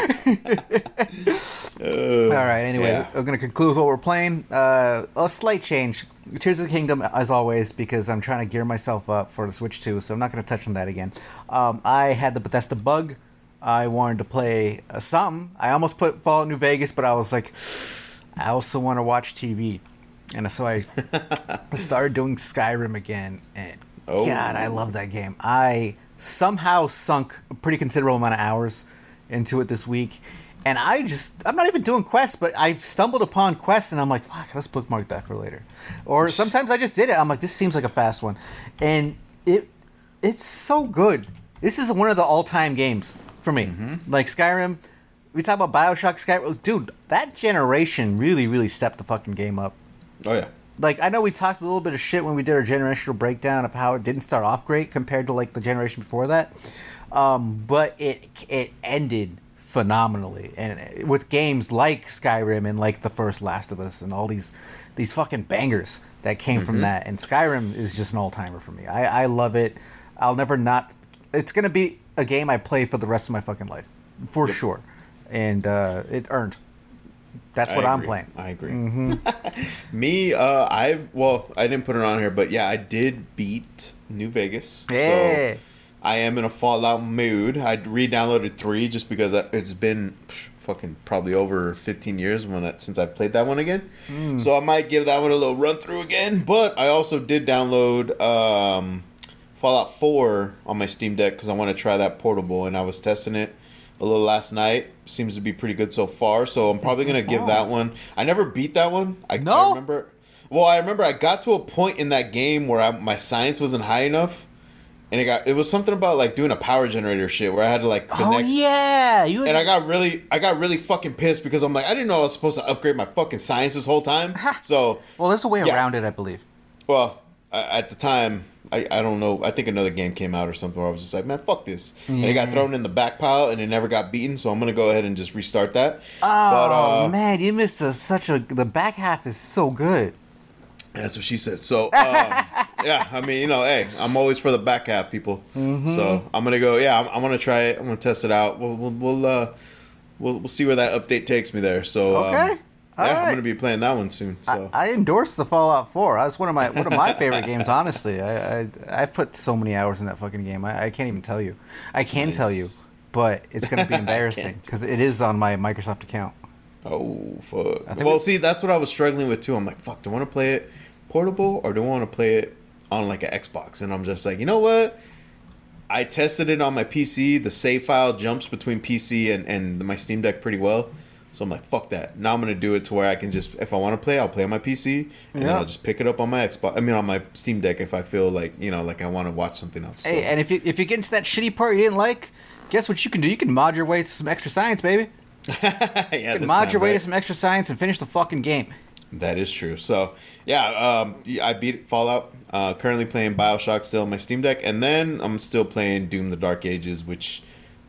Speaker 4: All right, anyway, we're going to conclude with what we're playing. A slight change. Tears of the Kingdom, as always, because I'm trying to gear myself up for the Switch 2, so I'm not going to touch on that again. I had the Bethesda bug. I wanted to play something. I almost put Fallout New Vegas, but I was like, I also want to watch TV. And so I started doing Skyrim again, and God, I love that game. I somehow sunk a pretty considerable amount of hours into it this week, and I'm not even doing quests, but I stumbled upon quests, and I'm like, fuck, let's bookmark that for later. Or sometimes I just did it. I'm like, this seems like a fast one, and it's so good. This is one of the all-time games for me. Like Skyrim, we talk about BioShock, Skyrim. Dude, that generation really, really stepped the fucking game up.
Speaker 2: Oh, yeah.
Speaker 4: Like, I know we talked a little bit of shit when we did our generational breakdown of how it didn't start off great compared to, like, the generation before that. But it ended phenomenally. And with games like Skyrim and, like, the first Last of Us and all these fucking bangers that came from that. And Skyrim is just an all-timer for me. I love it. I'll never not... It's going to be a game I play for the rest of my fucking life. For sure. And it earned. That's what I'm playing.
Speaker 2: I agree. Me, I didn't put it on here, but yeah, I did beat New Vegas.
Speaker 4: Yeah.
Speaker 2: So I am in a Fallout mood. I re-downloaded 3 just because it's been fucking probably over 15 years since I played that one again. So I might give that one a little run through again. But I also did download Fallout 4 on my Steam Deck because I want to try that portable, and I was testing it a little last night. Seems to be pretty good so far, so I'm probably gonna give that one. I never beat that one. I remember I got to a point in that game where my science wasn't high enough, and it was something about like doing a power generator shit where I had to like connect.
Speaker 4: Oh yeah,
Speaker 2: and I got really fucking pissed because I'm like, I didn't know I was supposed to upgrade my fucking science this whole time. So
Speaker 4: well, there's a way around it, I believe.
Speaker 2: Well, at the time, I don't know. I think another game came out or something where I was just like, man, fuck this. And it got thrown in the back pile and it never got beaten. So I'm gonna go ahead and just restart that.
Speaker 4: Oh man, you missed the back half is so good.
Speaker 2: That's what she said. So yeah, I mean, hey, I'm always for the back half, people. So I'm gonna go. Yeah, I'm gonna try it. I'm gonna test it out. We'll see where that update takes me there. So
Speaker 4: Okay.
Speaker 2: I'm gonna be playing that one soon. So
Speaker 4: I endorse the Fallout 4. That's one of my favorite games. Honestly, I put so many hours in that fucking game. I can't even tell you. I can
Speaker 2: Nice.
Speaker 4: tell you, but it's gonna be embarrassing because it is on my Microsoft account.
Speaker 2: oh fuck.
Speaker 4: think
Speaker 2: Well,
Speaker 4: we-
Speaker 2: see, that's what I was struggling with too. I'm like, fuck. Do I want to play it portable or do I want to play it on like an Xbox? And I'm just like, you know what? I tested it on my PC. The save file jumps between PC and my Steam Deck pretty well. So I'm like, fuck that. Now I'm going to do it to where I can just, if I want to play, I'll play on my PC. And then
Speaker 4: Yeah.
Speaker 2: I'll just pick it up on my Xbox. I mean, on my Steam Deck if I feel like, like I want to watch something else.
Speaker 4: Hey,
Speaker 2: So,
Speaker 4: and if you get into that shitty part you didn't like, guess what you can do? You can mod your way to some extra science, baby.
Speaker 2: yeah,
Speaker 4: You can
Speaker 2: this
Speaker 4: mod
Speaker 2: time,
Speaker 4: your way
Speaker 2: right?
Speaker 4: to some extra science and finish the fucking game.
Speaker 2: That is true. So, yeah, I beat Fallout. Currently playing BioShock still on my Steam Deck. And then I'm still playing Doom the Dark Ages, which,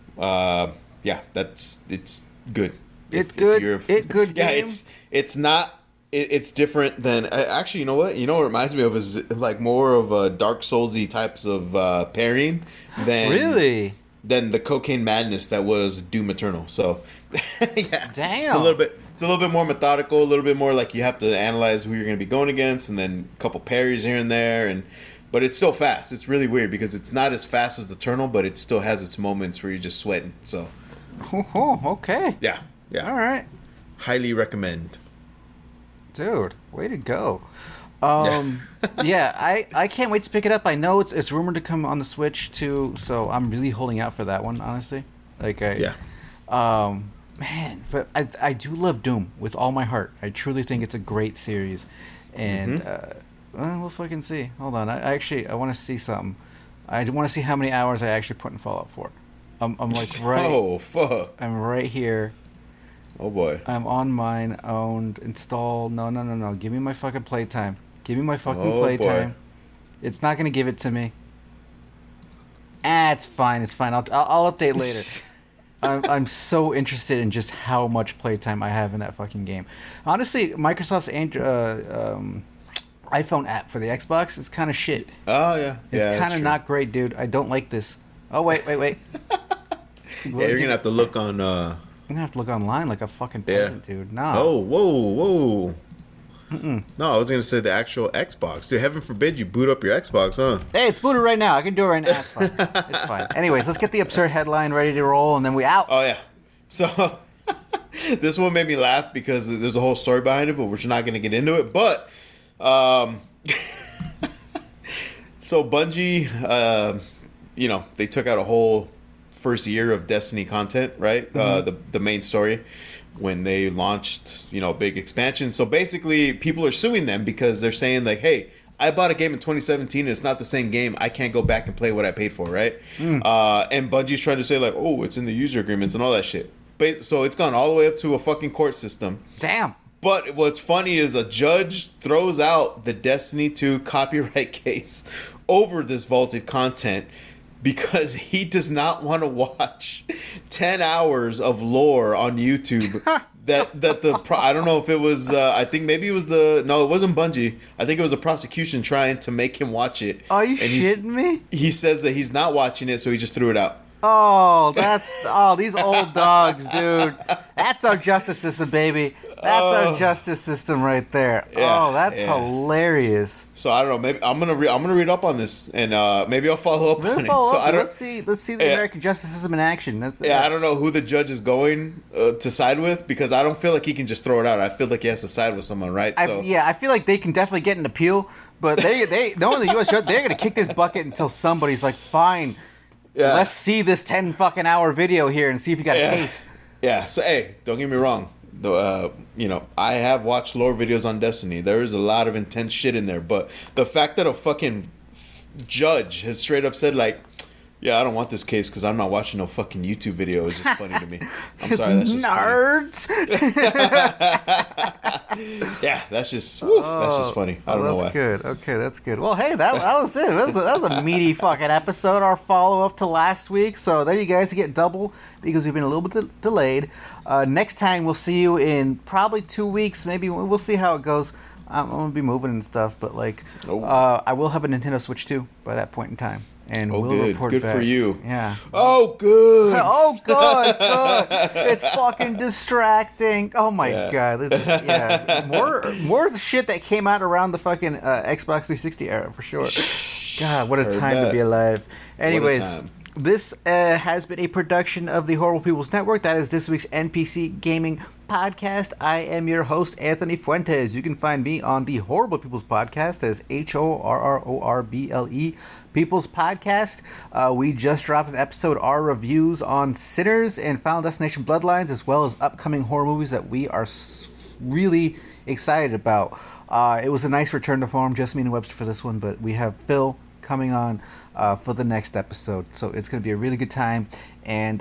Speaker 2: it's good.
Speaker 4: It's good. It's good
Speaker 2: Yeah,
Speaker 4: game.
Speaker 2: it's not... It's different than... Actually, you know what? You know what it reminds me of is like more of a Dark Souls-y types of pairing than...
Speaker 4: Really?
Speaker 2: Than the cocaine madness that was Doom Eternal. So, yeah.
Speaker 4: Damn.
Speaker 2: It's a little bit more methodical, a little bit more like you have to analyze who you're going to be going against and then a couple parries here and there. But it's still fast. It's really weird because it's not as fast as Eternal, but it still has its moments where you're just sweating. So,
Speaker 4: Oh, okay.
Speaker 2: yeah.
Speaker 4: All right.
Speaker 2: Highly recommend.
Speaker 4: Dude, way to go. Yeah, I can't wait to pick it up. I know it's rumored to come on the Switch too, so I'm really holding out for that one, honestly.
Speaker 2: Yeah.
Speaker 4: Man, but I do love Doom with all my heart. I truly think it's a great series, and we'll fucking see. Hold on, I want to see something. I want to see how many hours I actually put in Fallout 4. I'm like right.
Speaker 2: Oh, fuck.
Speaker 4: I'm right here.
Speaker 2: Oh, boy.
Speaker 4: I'm on mine, owned, installed. No. Give me my fucking playtime. Give me my fucking
Speaker 2: Oh,
Speaker 4: playtime.
Speaker 2: boy.
Speaker 4: It's not gonna give it to me. It's fine. It's fine. I'll update later. I'm so interested in just how much playtime I have in that fucking game. Honestly, Microsoft's iPhone app for the Xbox is kind of shit.
Speaker 2: Oh, yeah.
Speaker 4: It's
Speaker 2: yeah,
Speaker 4: kind of not great, dude. I don't like this. Oh wait.
Speaker 2: Yeah, you're going to have to look on...
Speaker 4: I'm gonna have to look online like a fucking peasant, dude. No.
Speaker 2: Oh, whoa. No, I was going to say the actual Xbox. Dude, heaven forbid you boot up your Xbox, huh?
Speaker 4: Hey, it's booted right now. I can do it right now. It's fine. It's fine. Anyways, let's get the absurd headline ready to roll, and then we out.
Speaker 2: Oh, yeah. So, this one made me laugh because there's a whole story behind it, but we're just not going to get into it. But, so Bungie, they took out a whole first year of Destiny content, right? The main story when they launched, big expansion. So basically, people are suing them because they're saying like, "Hey, I bought a game in 2017. And it's not the same game. I can't go back and play what I paid for, right?" And Bungie's trying to say like, "Oh, it's in the user agreements and all that shit." So it's gone all the way up to a fucking court system.
Speaker 4: Damn.
Speaker 2: But what's funny is a judge throws out the Destiny 2 copyright case over this vaulted content because he does not want to watch 10 hours of lore on YouTube. I don't know if it was, I think maybe it was it wasn't Bungie. I think it was a prosecution trying to make him watch it.
Speaker 4: Are you
Speaker 2: And
Speaker 4: shitting me?
Speaker 2: He says that he's not watching it, so he just threw it out.
Speaker 4: Oh, these old dogs, dude. That's our justice system, baby. That's our justice system right there.
Speaker 2: Yeah,
Speaker 4: that's hilarious.
Speaker 2: So I don't know. Maybe I'm gonna read up on this, and maybe I'll follow up on it.
Speaker 4: Follow
Speaker 2: So
Speaker 4: up.
Speaker 2: I don't.
Speaker 4: Let's see the American justice system in action.
Speaker 2: I don't know who the judge is going to side with because I don't feel like he can just throw it out. I feel like he has to side with someone, right?
Speaker 4: I feel like they can definitely get an appeal, but they knowing the U.S. judge, they're gonna kick this bucket until somebody's like, fine.
Speaker 2: Yeah.
Speaker 4: Let's see this 10 fucking hour video here and see if you got a case.
Speaker 2: Yeah. So hey, don't get me wrong. I have watched lore videos on Destiny. There is a lot of intense shit in there, but the fact that a fucking judge has straight up said like, Yeah, I don't want this case because I'm not watching no fucking YouTube video. It's just funny to me. I'm sorry, that's just
Speaker 4: nerds.
Speaker 2: Yeah, that's just funny. I don't know why.
Speaker 4: That's good. Okay, that's good. Well, hey, that was it. That was a meaty fucking episode. Our follow up to last week. So there you guys get double because we've been a little bit delayed. Next time we'll see you in probably 2 weeks. Maybe we'll see how it goes. I'm gonna be moving and stuff, but like, I will have a Nintendo Switch 2 by that point in time. And we'll
Speaker 2: good.
Speaker 4: report
Speaker 2: Good
Speaker 4: back.
Speaker 2: for you.
Speaker 4: Yeah.
Speaker 2: Oh, good.
Speaker 4: Oh, good. It's fucking distracting. Oh my god. Yeah. More of the shit that came out around the fucking Xbox 360 era for sure. God, what a time to be alive. Anyways, this has been a production of the Horrible People's Network. That is this week's NPC Gaming Podcast. I am your host, Anthony Fuentes. You can find me on the Horrible People's Podcast as HORRORBLE People's Podcast. We just dropped an episode, our reviews on Sinners and Final Destination Bloodlines, as well as upcoming horror movies that we are really excited about. It was a nice return to form, just me and Webster for this one, but we have Phil coming on for the next episode, so it's going to be a really good time. And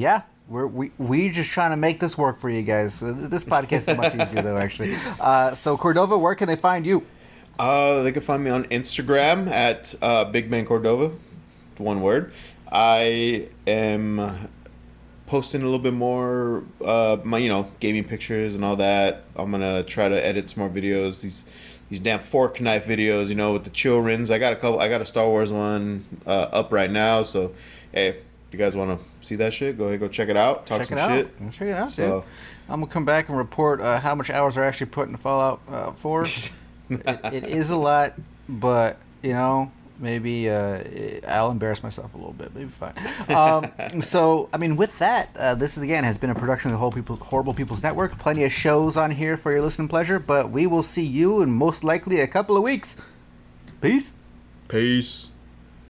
Speaker 4: we're just trying to make this work for you guys. This podcast is much easier though, actually. So Cordova, where can they find you?
Speaker 2: They can find me on Instagram at Big Man Cordova, one word. I am posting a little bit more my gaming pictures and all that. I'm gonna try to edit some more videos. These damn fork knife videos, with the children's. I got a Star Wars one up right now. So hey, if you guys want to see that shit, go ahead, go check it out. Talk some shit.
Speaker 4: Check it out, dude. I'm gonna come back and report how much hours are actually put into Fallout 4. It is a lot, but maybe I'll embarrass myself a little bit. Maybe fine. So, with that, this has been a production of the Horrible People's Network. Plenty of shows on here for your listening pleasure, but we will see you in most likely a couple of weeks. Peace.
Speaker 2: Peace.